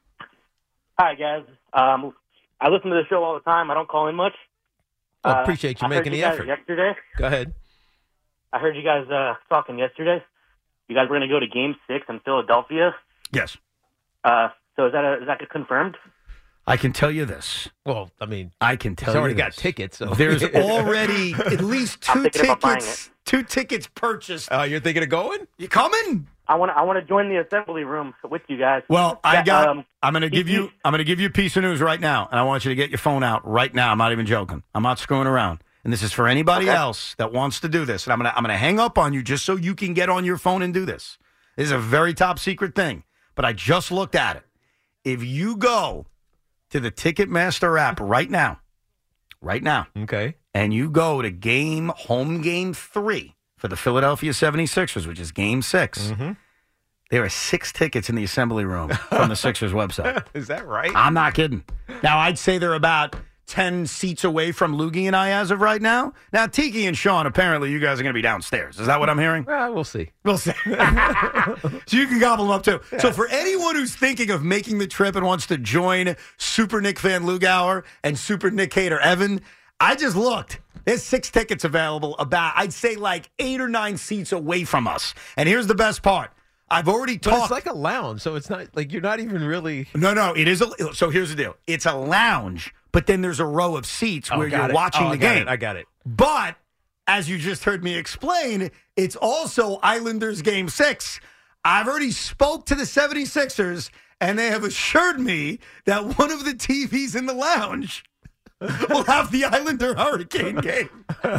S16: Hi, guys. Um, I listen to the show all the time. I don't call in much.
S9: I
S16: Uh,
S9: appreciate you
S16: I heard
S9: making
S16: you
S9: the
S16: guys
S9: effort.
S16: Yesterday,
S9: Go ahead.
S16: I heard you guys uh, talking yesterday. You guys were going to go to Game Six in Philadelphia.
S8: Yes.
S16: Uh, so is that a, is that confirmed?
S8: I can tell you this.
S9: Well, I mean,
S8: I can tell
S9: he's
S8: you
S9: already
S8: this.
S9: got tickets. So.
S8: There's already at least
S16: I'm
S8: two
S16: thinking about buying
S8: tickets. Two tickets purchased.
S9: Oh, you're thinking of going?
S8: You coming?
S16: I want I want to join the assembly room with you guys.
S8: Well, I
S16: Yeah,
S8: got.
S16: um,
S8: I'm going to give you. I'm going to give you a piece of news right now, and I want you to get your phone out right now. I'm not even joking. I'm not screwing around. And this is for anybody
S16: Okay.
S8: else that wants to do this. And I'm going to. I'm going to hang up on you just so you can get on your phone and do this. This is a very top secret thing, but I just looked at it. If you go to the Ticketmaster app right now, right now,
S9: Okay.
S8: and you go to game home game three for the Philadelphia seventy-sixers, which is game six.
S9: Mm-hmm.
S8: There are six tickets in the assembly room from the Sixers website.
S9: Is that right?
S8: I'm not kidding. Now, I'd say they're about ten seats away from Loogie and I as of right now. Now, Tiki and Sean, apparently you guys are going to be downstairs. Is that what I'm hearing?
S9: Well, we'll see.
S8: We'll see. So you can gobble them up, too. So for anyone who's thinking of making the trip and wants to join Super Nick Fan Lugauer and Super Nick Hater Evan, I just looked. There's six tickets available about, I'd say, like eight or nine seats away from us. And here's the best part. I've already
S9: But
S8: talked.
S9: it's like a lounge, so it's not like you're not even really.
S8: No, no, it is. A, so here's the deal. It's a lounge, but then there's a row of seats
S9: Oh,
S8: where
S9: got
S8: you're
S9: it.
S8: watching
S9: Oh,
S8: the
S9: I got
S8: game.
S9: it. I got it.
S8: But as you just heard me explain, it's also Islanders Game six. I've already spoke to the seventy-sixers, and they have assured me that one of the T Vs in the lounge will have the Islander Hurricane game.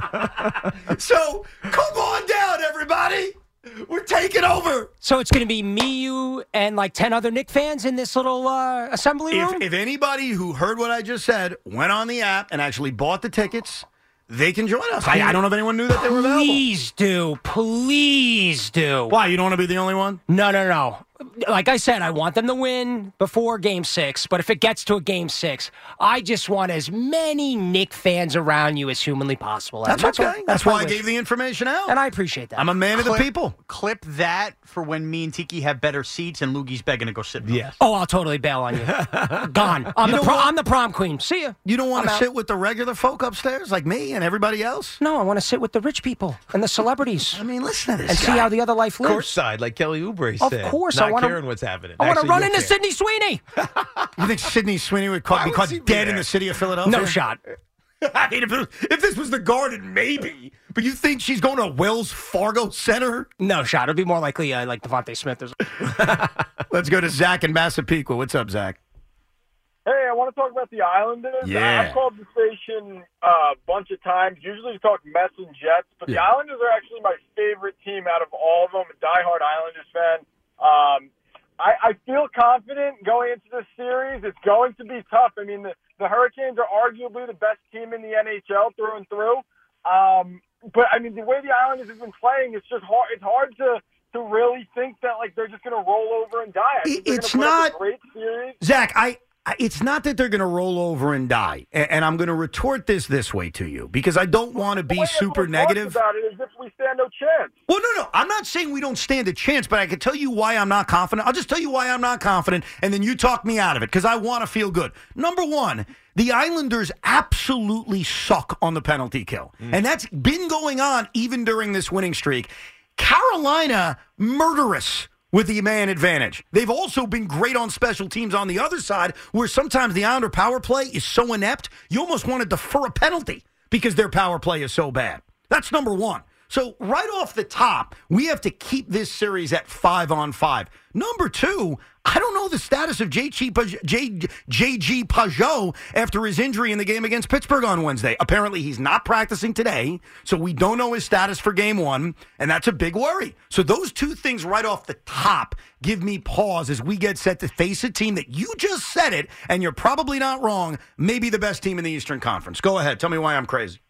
S8: So come on down, everybody. We're taking over.
S12: So it's going to be me, you, and like ten other Knick fans in this little uh, assembly room?
S8: If, if anybody who heard what I just said went on the app and actually bought the tickets, they can join us. I, I don't know if anyone knew that they were available.
S12: Please do. Please do.
S8: Why? You don't want to be the only one?
S12: No, no, no. Like I said, I want them to win before game six, but if it gets to a game six, I just want as many Knick fans around you as humanly possible.
S8: That's,
S12: That's
S8: okay.
S12: what-
S8: That's
S12: my
S8: why I
S12: wish.
S8: gave the information out.
S12: And I appreciate that.
S8: I'm a man of the
S10: Clip-
S8: people.
S10: Clip that for when me and Tiki have better seats and Loogie's begging to go sit.
S9: Yes.
S12: Oh, I'll totally bail on you. Gone. I'm,
S8: You
S12: the
S8: know
S12: pro-
S8: what?
S12: I'm the prom queen. See ya.
S8: You don't want
S12: I'm
S8: to
S12: out.
S8: sit with the regular folk upstairs like me and everybody else?
S12: No, I want to sit with the rich people and the celebrities.
S8: I mean, listen to this
S12: and
S8: guy.
S12: see how the other life lives.
S9: Course side, like Kelly Oubre
S12: Of
S9: said.
S12: course,
S9: not
S12: I wanna-
S9: caring what's happening.
S12: I want to
S9: Actually,
S12: run
S9: you'll
S12: into
S9: care.
S12: Sidney Sweeney.
S8: You think Sidney Sweeney would caught,
S9: Why
S8: be
S9: would
S8: caught
S9: he be
S8: dead in
S9: there?
S8: the city of Philadelphia?
S12: No shot.
S8: I mean, if, it was- if this was the Garden, maybe. But you think she's going to Wells Fargo Center?
S12: No shot. It'd be more likely uh, like Devontae Smith. Or
S8: Let's go to Zach in Massapequa. What's up, Zach?
S17: Hey, I want to talk about the Islanders.
S8: Yeah.
S17: I've called the station uh, a bunch of times. Usually we talk Mets and Jets, but the
S8: Yeah.
S17: Islanders are actually my favorite team out of all of them. I'm a diehard Islanders fan. Um, I, I feel confident going into this series. It's going to be tough. I mean, the, the Hurricanes are arguably the best team in the N H L through and through. Um, but, I mean, the way the Islanders have been playing, it's just hard. It's hard to, to really think that, like, they're just going to roll over and die. I think they're
S8: It's
S17: gonna put up
S8: not-
S17: a great series.
S8: Zach, I, I it's not that they're going to roll over and die. And, and I'm going to retort this this way to you because I don't want to
S17: The
S8: be
S17: way
S8: super
S17: everyone talks
S8: negative.
S17: about it as if we stand no chance.
S8: Well, no, no. I'm not saying we don't stand a chance, but I can tell you why I'm not confident. I'll just tell you why I'm not confident, and then you talk me out of it because I want to feel good. Number one, the Islanders absolutely suck on the penalty kill. And that's been going on even during this winning streak. Carolina, murderous with the man advantage. They've also been great on special teams on the other side, where sometimes the Islander power play is so inept, you almost want to defer a penalty because their power play is so bad. That's number one. So right off the top, we have to keep this series at five on five. Number two, I don't know the status of J G. Pajot after his injury in the game against Pittsburgh on Wednesday. Apparently, he's not practicing today, so we don't know his status for game one, and that's a big worry. So those two things right off the top give me pause as we get set to face a team that you just said it, and you're probably not wrong, maybe the best team in the Eastern Conference. Go ahead. Tell me why I'm crazy.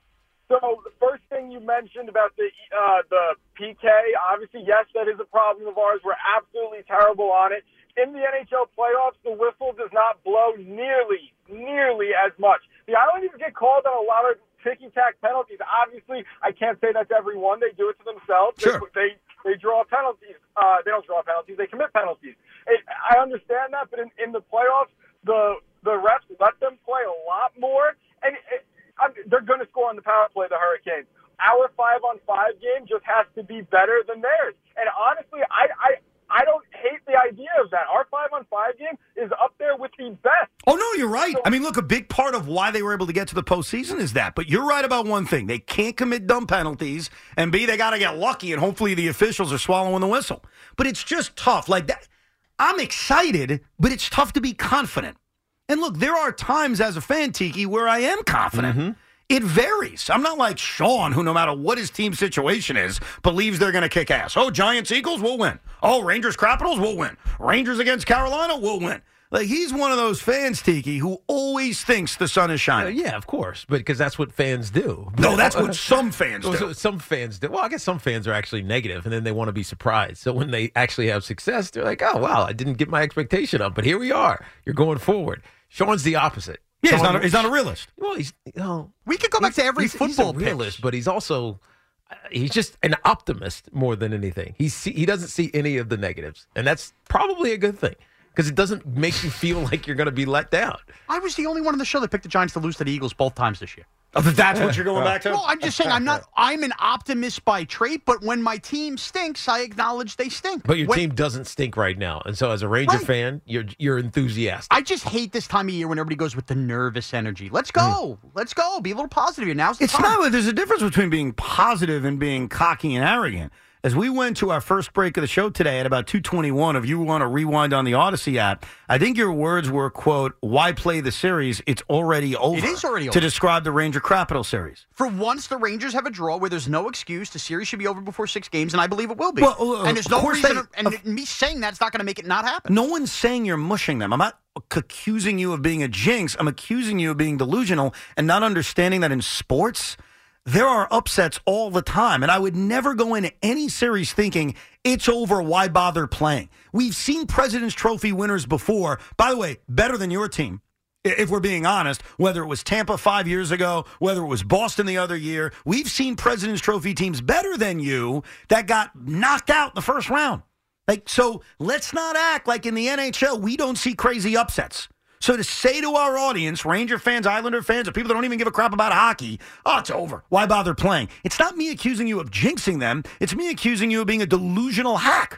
S17: So the first thing you mentioned about the uh, the P K, obviously, yes, that is a problem of ours. We're absolutely terrible on it. In the N H L playoffs, the whistle does not blow nearly, nearly as much. The Islanders get called on a lot of ticky-tack penalties. Obviously, I can't say that's every one. They do it to themselves.
S8: Sure.
S17: They, they, they draw penalties. Uh, they don't draw penalties. They commit penalties. It, I understand that, but in, in the playoffs, the the refs let them play a lot more. And it, I'm, they're going to score on the power play, the Hurricanes. Our five-on-five game just has to be better than theirs. And honestly, I, I I don't hate the idea of that. Our five-on-five game is up there with the best.
S8: Oh, no, you're right. I mean, look, a big part of why they were able to get to the postseason is that. But you're right about one thing. They can't commit dumb penalties. And B, they got to get lucky, and hopefully the officials are swallowing the whistle. But it's just tough. Like that. I'm excited, but it's tough to be confident. And look, there are times as a fan, Tiki, where I am confident. Mm-hmm. It varies. I'm not like Sean, who no matter what his team situation is, believes they're going to kick ass. Oh, Giants-Eagles, we'll win. Oh, Rangers-Capitals, we'll win. Rangers against Carolina, we'll win. Like, he's one of those fans, Tiki, who always thinks the sun is shining.
S9: Uh, yeah, of course, but because that's what fans do.
S8: No, that's what some fans do.
S9: So some fans do. Well, I guess some fans are actually negative, and then they want to be surprised. So when they actually have success, they're like, oh, wow, I didn't get my expectation up, but here we are. You're going forward. Sean's the opposite.
S8: Yeah, he's not, a, he's not a realist.
S9: Well, he's you know,
S10: we could go back to every
S9: he's,
S10: football
S9: he's a realist,
S10: pitch.
S9: but he's also uh, he's just an optimist more than anything. He see, he doesn't see any of the negatives, and that's probably a good thing because it doesn't make you feel like you're going to be let down.
S10: I was the only one on the show that picked the Giants to lose to the Eagles both times this year.
S8: Oh, that's what you're going back to?
S10: Well, I'm just saying I'm not. I'm an optimist by trait, but when my team stinks, I acknowledge they stink.
S9: But your
S10: when,
S9: team doesn't stink right now, and so as a Ranger
S10: right.
S9: fan, you're you're enthusiastic.
S10: I just hate this time of year when everybody goes with the nervous energy. Let's go, mm. let's go. Be a little positive here. Now's the
S8: it's
S10: time.
S8: not. There's a difference between being positive and being cocky and arrogant. As we went to our first break of the show today at about two twenty-one, if you want to rewind on the Odyssey app, I think your words were, quote, why play the series? It's already over.
S10: It is already over.
S8: To describe the Ranger Capital series.
S10: For once, the Rangers have a draw where there's no excuse. The series should be over before six games, and I believe it will be.
S8: Well, uh,
S10: and there's no reason,
S8: they,
S10: and
S8: uh,
S10: me saying that's not going to make it not happen.
S8: No one's saying you're mushing them. I'm not accusing you of being a jinx. I'm accusing you of being delusional and not understanding that in sports, there are upsets all the time, and I would never go into any series thinking it's over, why bother playing? We've seen President's Trophy winners before, by the way, better than your team, if we're being honest, whether it was Tampa five years ago, whether it was Boston the other year. We've seen President's Trophy teams better than you that got knocked out in the first round. Like, so let's not act like in the N H L we don't see crazy upsets. So to say to our audience, Ranger fans, Islander fans, or people that don't even give a crap about hockey, oh, it's over. Why bother playing? It's not me accusing you of jinxing them. It's me accusing you of being a delusional hack.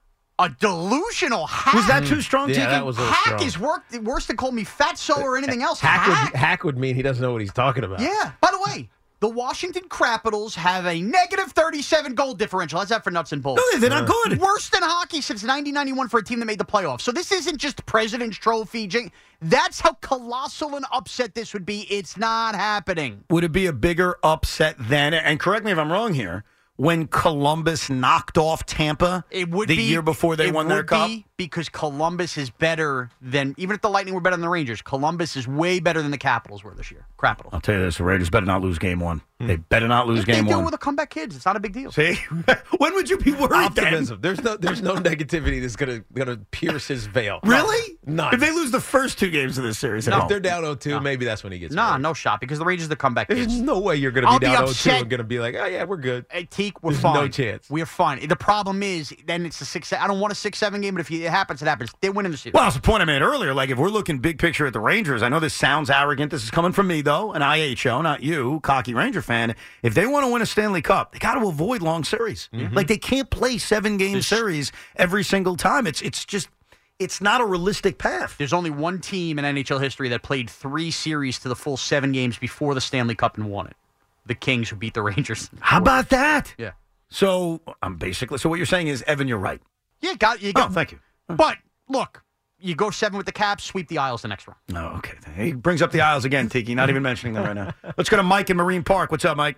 S10: A delusional hack?
S8: Was that too strong,
S9: Yeah,
S8: Tiki?
S9: that was a little
S10: Hack
S9: strong.
S10: is work, worse than call me fatso or anything else.
S9: Hack,
S10: Hack.
S9: Would, hack would mean he doesn't know what he's talking about.
S10: Yeah. By the way, the Washington Capitals have a negative thirty-seven goal differential. How's that for nuts and bolts?
S8: No, they're not good.
S10: Worse than hockey since nineteen ninety-one for a team that made the playoffs. So this isn't just President's Trophy. Jing- That's how colossal an upset this would be. It's not happening.
S8: Would it be a bigger upset then, and correct me if I'm wrong here, when Columbus knocked off Tampa
S10: It would
S8: the
S10: be,
S8: year before they
S10: it
S8: won
S10: would
S8: their cup?
S10: be because Columbus is better than, even if the Lightning were better than the Rangers, Columbus is way better than the Capitals were this year. Capitals.
S8: I'll tell you this, the Raiders better not lose game one.
S9: Hmm.
S8: They better not lose
S10: If
S8: game
S10: they do
S8: one.
S10: it with a comeback kids, it's not a big deal.
S8: See? When would you be worried
S9: Optimism. There's no there's no negativity that's gonna gonna pierce his veil.
S8: then? Really?
S9: None.
S8: If they lose the first two games of this series at
S9: If
S8: home.
S9: they're down oh two, maybe that's when he gets
S10: Nah,
S9: worried.
S10: no shot because the Rangers are the comeback
S9: There's
S10: kids.
S9: no way you're gonna
S10: I'll
S9: be
S10: be
S9: down oh two
S10: upset.
S9: and gonna be like, oh yeah, we're good.
S10: Hey, Teak, we're
S9: There's
S10: fine.
S9: no chance.
S10: We're fine. The problem is, then it's a six. I don't want a six-seven game, but if it happens, it happens. They win in the series.
S8: Well, it's the point I made earlier. Like, if we're looking big picture at the Rangers, I know this sounds arrogant. This is coming from me, though, an I H O, not you, cocky Ranger fan. If they want to win a Stanley Cup, they got to avoid long series.
S10: Mm-hmm.
S8: Like, they can't play seven-game series every single time. It's it's just, it's not a realistic path.
S10: There's only one team in N H L history that played three series to the full seven games before the Stanley Cup and won it. the Kings who beat the Rangers.
S8: How about that?
S10: Yeah.
S8: So I'm basically. So what you're saying is, Evan, you're right.
S10: Yeah, got you. Got,
S8: oh, thank you.
S10: But look, you go seven with the Caps, sweep the Isles the next round.
S8: Oh, okay. He brings up the Isles again, Tiki. Not even mentioning them right now. Let's go to Mike in Marine Park. What's up, Mike?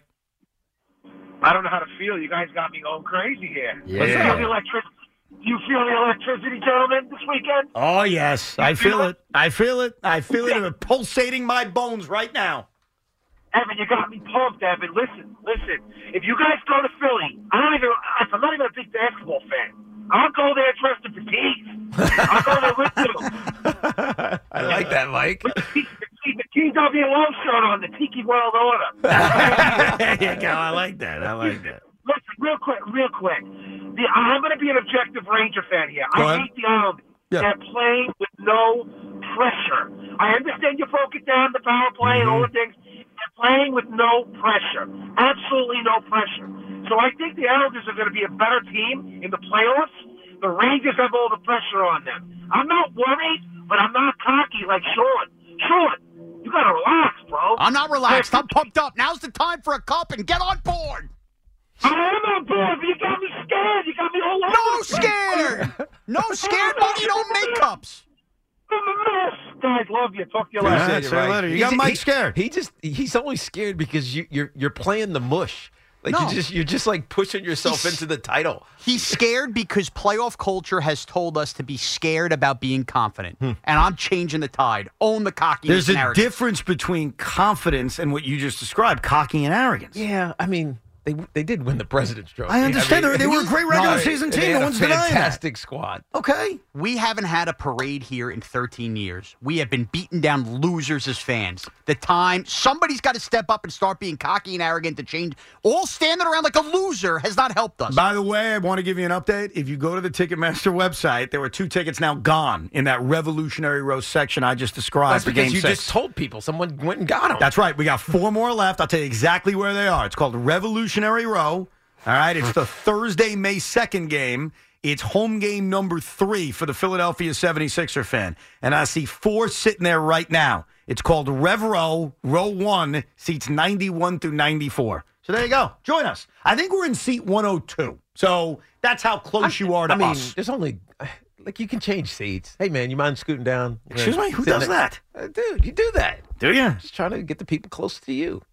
S18: I don't know how to feel. You guys got me going crazy here.
S8: Yeah.
S18: You feel the electricity? You feel the electricity, gentlemen, this weekend?
S8: Oh, yes. I feel it. I feel it. I feel it. It's pulsating my bones right now.
S18: Evan, you got me pumped, Evan. Listen, listen. If you guys go to Philly, I don't even, I'm not even a big basketball fan. I'll go there dressed in fatigues. I'll go there with you.
S9: I like that, Mike.
S18: With the, the, the T W O shirt on, the Tiki World Order.
S8: There you go. I like that. I like that.
S18: Listen, real quick, real quick. The, I'm going to be an objective Ranger fan here.
S8: Go
S18: I
S8: ahead.
S18: hate the Islanders.
S8: Yeah.
S18: They're playing with no pressure. I understand you broke it down, the power play and all the things. They're playing with no pressure. Absolutely no pressure. So I think the Islanders are going to be a better team in the playoffs. The Rangers have all the pressure on them. I'm not worried, but I'm not cocky like Sean. Sean, you got to relax, bro.
S10: I'm not relaxed. I'm pumped up. Now's the time for a cup and get on board.
S18: I am on board, but you got me scared. You got me all over.
S10: No scared. No scared, buddy. You don't make cups.
S18: Guys, love you. Talk to you
S8: Yeah,
S18: later.
S8: that's right. later. You got
S9: He's-
S8: Mike
S9: he-
S8: scared.
S9: He just he's only scared because you, you're you're playing the mush. Like
S10: No.
S9: you just you're just like pushing yourself
S10: He's-
S9: into the title.
S10: He's scared because playoff culture has told us to be scared about being confident. And I'm changing the tide. Own the cocky
S8: There's a
S10: narrative.
S8: difference between confidence and what you just described, cocky and arrogance.
S9: Yeah, I mean they they did win the President's Trophy.
S8: I understand.
S9: mean,
S8: they were a great regular
S9: no,
S8: season
S9: they
S8: team.
S9: had
S8: No
S9: a
S8: one's denying that.
S9: fantastic squad.
S8: Okay.
S10: We haven't had a parade here in thirteen years. We have been beaten down losers as fans. The time, somebody's got to step up and start being cocky and arrogant to change. All standing around like a loser has not helped us.
S8: By the way, I want to give you an update. If you go to the Ticketmaster website, there were two tickets now gone in that Revolutionary Row section I just described
S9: That's
S8: for
S9: because
S8: Game
S9: you
S8: Six.
S9: just told people someone went and got them.
S8: That's right. We got four more left. I'll tell you exactly where they are. It's called Revolutionary Row. All right. It's the Thursday, May second game. It's home game number three for the Philadelphia seventy-sixer fan. And I see four sitting there right now. It's called Rev Row, Row one, seats ninety-one through ninety-four. So there you go. Join us. I think we're in seat one oh two. So that's how close you are to
S9: I mean,
S8: us.
S9: there's only like you can change seats. Hey man, you mind scooting down? You know,
S8: Excuse me? Who
S9: sitting
S8: does
S9: there-
S8: that?
S9: Uh, dude, you do that.
S8: Do you?
S9: Just trying to get the people close to you.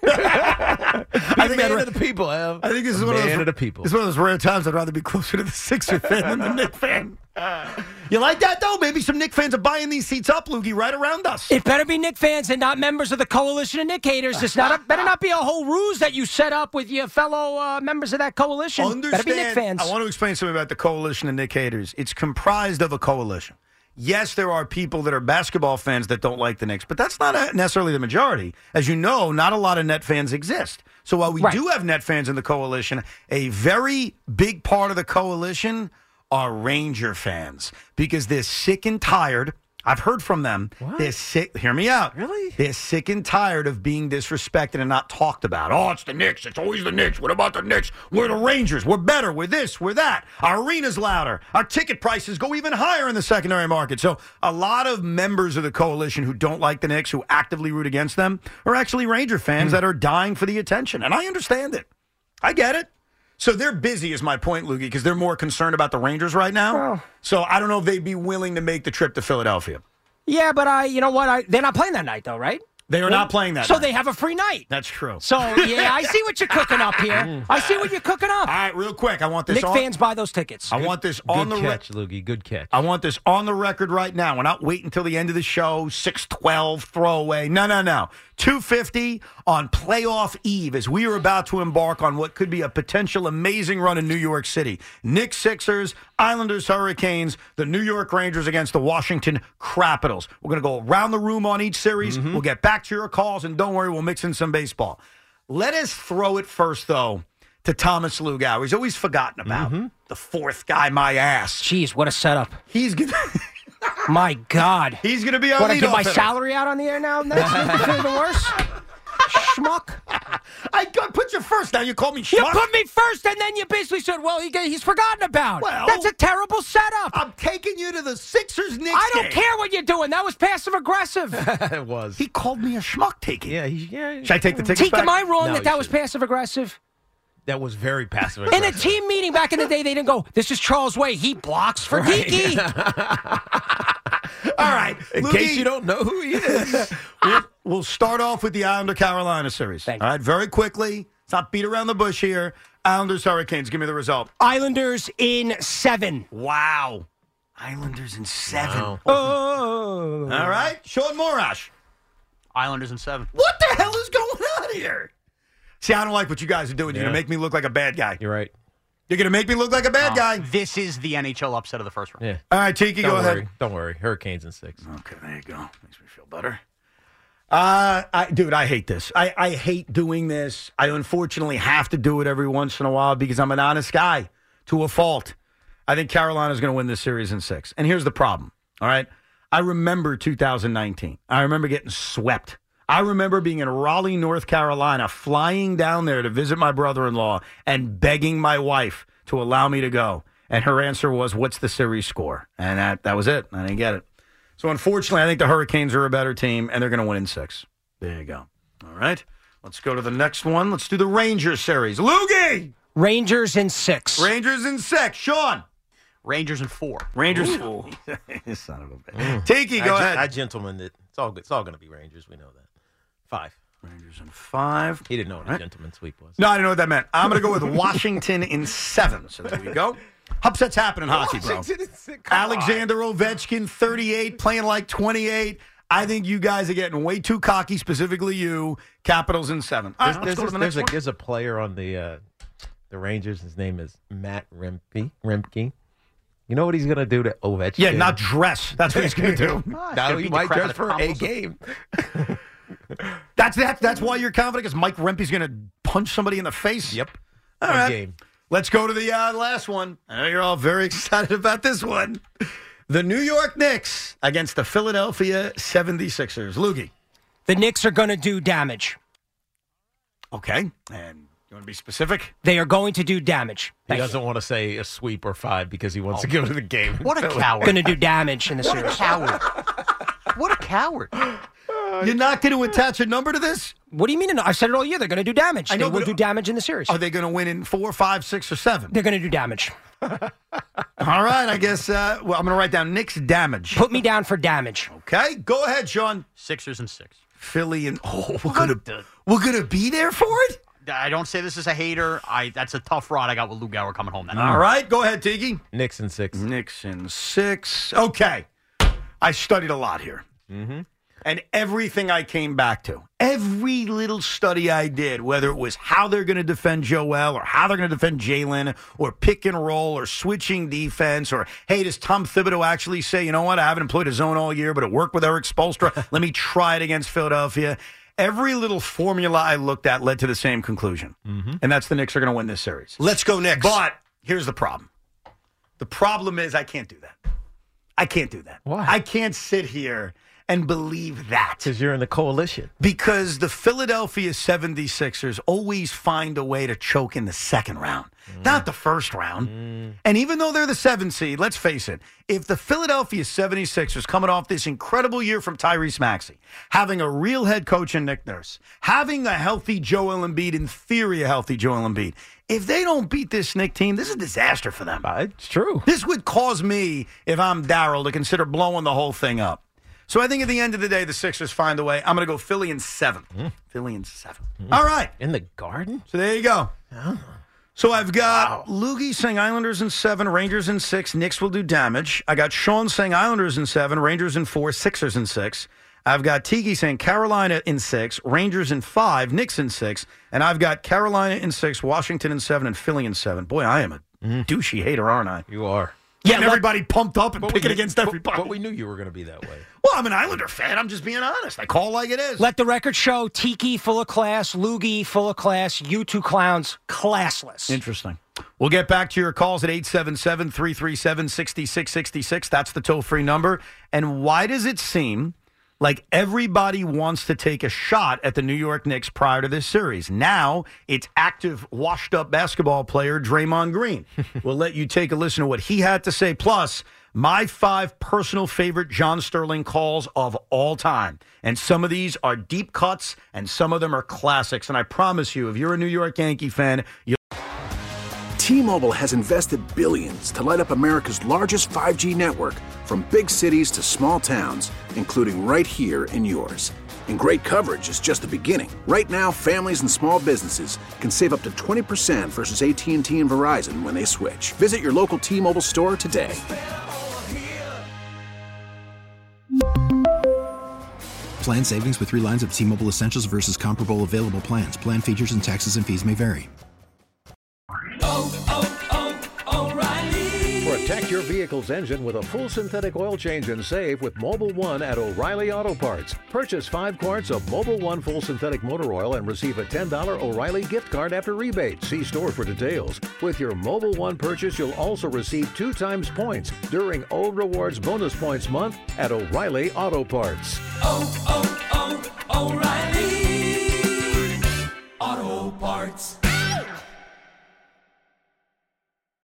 S8: I
S9: I
S8: think
S9: man
S8: I'd-
S9: of the people, Ev.
S8: I think this is
S9: A
S8: one of
S9: man
S8: those,
S9: of the people.
S8: This is one of those rare times I'd rather be closer to the Sixer fan than the Knick fan. You like that, though? Maybe some Knick fans are buying these seats up, Loogie, right around us.
S12: It better be Knick fans and not members of the coalition of Knick haters. It's not a, better not be a whole ruse that you set up with your fellow uh, members of that coalition.
S8: Understand,
S12: better be Knick fans.
S8: I want to explain something about the coalition of Knick haters. It's comprised of a coalition. Yes, there are people that are basketball fans that don't like the Knicks, but that's not a, necessarily the majority. As you know, not a lot of Net fans exist. So while we
S12: Right.
S8: do have Net fans in the coalition, a very big part of the coalition are Ranger fans because they're sick and tired. I've heard from them.
S9: What?
S8: They're sick. Hear me out.
S9: Really?
S8: They're sick and tired of being disrespected and not talked about. Oh, it's the Knicks. It's always the Knicks. What about the Knicks? We're the Rangers. We're better. We're this. We're that. Our arena's louder. Our ticket prices go even higher in the secondary market. So a lot of members of the coalition who don't like the Knicks, who actively root against them, are actually Ranger fans that are dying for the attention. And I understand it. I get it. So they're busy, is my point, Loogie, because they're more concerned about the Rangers right now.
S12: Well-
S8: So I don't know if they'd be willing to make the trip to Philadelphia.
S12: Yeah, but I, you know what? I, they're not playing that night, though, right?
S8: They are not playing that
S12: So
S8: night.
S12: they have a free night.
S8: That's true.
S12: So, yeah, I see what you're cooking up here. I see what you're cooking up.
S8: All right, real quick. I want this
S12: Knick
S8: on.
S12: fans buy those tickets.
S8: I want this on
S9: Good
S8: the
S9: catch, Loogie. Good catch.
S8: I want this on the record right now. We're not waiting until the end of the show. six twelve throwaway. No, no, no. two fifty on playoff eve as we are about to embark on what could be a potential amazing run in New York City. Knicks Sixers, Islanders Hurricanes, the New York Rangers against the Washington Capitals. We're going to go around the room on each series.
S9: Mm-hmm.
S8: We'll get back to your calls, and don't worry, we'll mix in some baseball. Let us throw it first, though, to Thomas Lugauer. He's always forgotten about.
S9: Mm-hmm.
S8: The fourth guy, my ass.
S12: Jeez, what a setup.
S8: He's going to...
S12: My God.
S8: He's going to be our
S12: Want to
S8: leadoff
S12: give my
S8: hitter.
S12: salary out on the air now? Next week? The worse? Schmuck.
S8: I got- put you first. Now you call me
S12: You
S8: schmuck?
S12: put me first, and then you basically said, well, he, he's forgotten about.
S8: Well,
S12: That's a terrible setup.
S8: I'm taking you to the Sixers Knicks
S12: I don't
S8: game.
S12: care what you're doing. That was passive-aggressive.
S9: It was.
S8: He called me a schmuck, Tiki.
S9: Yeah, he, yeah.
S8: Should I take the tickets
S12: Tiki,
S8: back?
S12: am I wrong
S9: No,
S12: that
S9: you
S12: that was
S9: shouldn't.
S12: passive-aggressive?
S9: That was very passive.
S12: In a team meeting back in the day, they didn't go, this is Charles Way. He blocks for
S9: Right.
S12: Tiki.
S8: All right.
S9: In
S8: Lukey,
S9: case you don't know who he is.
S8: we'll, we'll start off with the Islander-Carolina series.
S12: Thank
S8: All right, very quickly. Let's not beat around the bush here. Islanders, Hurricanes. Give me the result.
S12: Islanders in seven.
S8: Wow. Islanders in seven.
S9: Wow.
S12: Oh.
S8: All right. Sean Morash.
S10: Islanders in seven.
S8: What the hell is going on here? See, I don't like what you guys are doing. You're
S9: Yeah.
S8: going to make me look like a bad guy.
S9: You're right.
S8: You're going to make me look like a bad
S10: Uh,
S8: guy.
S10: This is the N H L upset of the first round.
S9: Yeah.
S8: All right, Tiki,
S9: Don't
S8: go
S9: worry.
S8: ahead.
S9: Don't worry. Hurricanes in six.
S8: Okay, there you go. Makes me feel better. Uh, I, dude, I hate this. I, I hate doing this. I unfortunately have to do it every once in a while because I'm an honest guy to a fault. I think Carolina's going to win this series in six. And here's the problem, all right? I remember two thousand nineteen. I remember getting swept. I remember being in Raleigh, North Carolina, flying down there to visit my brother-in-law and begging my wife to allow me to go. And her answer was, what's the series score? And that, that was it. I didn't get it. So, unfortunately, I think the Hurricanes are a better team, and they're going to win in six. There you go. All right. Let's go to the next one. Let's do the Rangers series. Loogie!
S12: Rangers in six.
S8: Rangers in six. Sean.
S10: Rangers in four.
S8: Rangers. Son of a bitch. Tiki, go
S9: I,
S8: ahead.
S9: I gentleman that it's all good. It's all going to be Rangers. We know that. Five.
S8: Rangers in five.
S9: He didn't know what
S8: All
S9: a
S8: right.
S9: gentleman sweep was.
S8: No, I didn't know what that meant. I'm going to go with Washington in seven. So there we go. Upsets happen in hockey, bro.
S9: Washington is sick. Come
S8: Alexander Ovechkin, thirty-eight, playing like twenty-eight. I think you guys are getting way too cocky, specifically you. Capitals in seven. All right,
S9: There's,
S8: let's
S9: there's,
S8: go to the
S9: there's,
S8: next
S9: a,
S8: one.
S9: there's a player on the uh, the Rangers. His name is Matt Remke. Remke. You know what he's going to do to Ovechkin?
S8: Yeah, not dress. That's what he's going to do.
S9: Now he might dress for a game.
S8: That's that. That's why you're confident, because Mike Rempe's going to punch somebody in the face.
S9: Yep.
S8: All
S9: One
S8: right.
S9: game.
S8: Let's go to the uh, last one. I know you're all very excited about this one. The New York Knicks against the Philadelphia seventy-sixers. Loogie.
S12: The Knicks are going to do damage.
S8: Okay. And you want to be specific?
S12: They are going to do damage.
S9: He doesn't want to say a sweep or five because he wants to go to the game.
S10: What a coward.
S12: Going to do damage in the
S10: What a
S12: series.
S10: coward. What a coward.
S8: You're not going to attach a number to this?
S12: What do you mean? I said it all year. They're going to do damage.
S8: I know,
S12: they will
S8: but-
S12: do damage in the series.
S8: Are they going to win in four, five, six, or seven?
S12: They're going to do damage.
S8: All right. I guess, uh, well, I'm going to write down Knicks damage.
S12: Put me down for damage.
S8: Okay. Go ahead, Sean.
S10: Sixers and six.
S8: Philly and, oh, we're going to we're gonna be there for it?
S10: I don't say this as a hater. I That's a tough rod I got with Lou Gower coming home. That
S8: All right. Go ahead, Tiki.
S9: Knicks in six.
S8: Knicks in six. Okay. I studied a lot here.
S9: Mm-hmm.
S8: And everything I came back to, every little study I did, whether it was how they're going to defend Joel or how they're going to defend Jalen or pick and roll or switching defense or, hey, does Tom Thibodeau actually say, you know what, I haven't employed a zone all year, but it worked with Eric Spoelstra. Let me try it against Philadelphia. Every little formula I looked at led to the same conclusion.
S9: Mm-hmm.
S8: And that's the Knicks are going to win this series.
S19: Let's go Knicks.
S8: But here's the problem. The problem is I can't do that. I can't do that.
S9: Why?
S8: I can't sit here and believe that.
S9: Because you're in the coalition.
S8: Because the Philadelphia seventy-sixers always find a way to choke in the second round, mm. not the first round. Mm. And even though they're the seventh seed, let's face it, if the Philadelphia seventy-sixers coming off this incredible year from Tyrese Maxey, having a real head coach in Nick Nurse, having a healthy Joel Embiid, in theory a healthy Joel Embiid, if they don't beat this Knick team, this is a disaster for them.
S9: Uh, it's true.
S8: This would cause me, if I'm Darryl, to consider blowing the whole thing up. So I think at the end of the day, the Sixers find a way. I'm going to go Philly in seven. Mm. Philly in seven. Mm. All right.
S9: In the Garden?
S8: So there you go.
S9: Oh.
S8: So I've got wow. Loogie saying Islanders in seven, Rangers in six, Knicks will do damage. I got Sean saying Islanders in seven, Rangers in four, Sixers in six. I've got Tiki saying Carolina in six, Rangers in five, Knicks in six. And I've got Carolina in six, Washington in seven, and Philly in seven. Boy, I am a mm. douchey hater, aren't I?
S9: You are.
S8: Getting yeah, everybody pumped up and picking
S9: we,
S8: against everybody.
S9: But we knew you were going to be that way.
S8: Well, I'm an Islander fan. I'm just being honest. I call like it is.
S12: Let the record show Tiki full of class, Loogie full of class, you two clowns classless.
S8: Interesting. We'll get back to your calls at eight seven seven, three three seven, six six six six. That's the toll-free number. And why does it seem Like, everybody wants to take a shot at the New York Knicks prior to this series. Now, it's active, washed-up basketball player Draymond Green. We'll let you take a listen to what he had to say. Plus, my five personal favorite John Sterling calls of all time. And some of these are deep cuts, and some of them are classics. And I promise you, if you're a New York Yankee fan, you'll...
S5: T-Mobile has invested billions to light up America's largest five G network, from big cities to small towns, including right here in yours. And great coverage is just the beginning. Right now, families and small businesses can save up to twenty percent versus A T and T and Verizon when they switch. Visit your local T-Mobile store today.
S6: Plan savings with three lines of T-Mobile Essentials versus comparable available plans. Plan features and taxes and fees may vary.
S19: Protect your vehicle's engine with a full synthetic oil change and save with Mobil one at O'Reilly Auto Parts. Purchase five quarts of Mobil one full synthetic motor oil and receive a ten dollars O'Reilly gift card after rebate. See store for details. With your Mobil one purchase, you'll also receive two times points during O Rewards Bonus Points Month at O'Reilly Auto Parts.
S20: Oh, oh, oh, O'Reilly Auto Parts.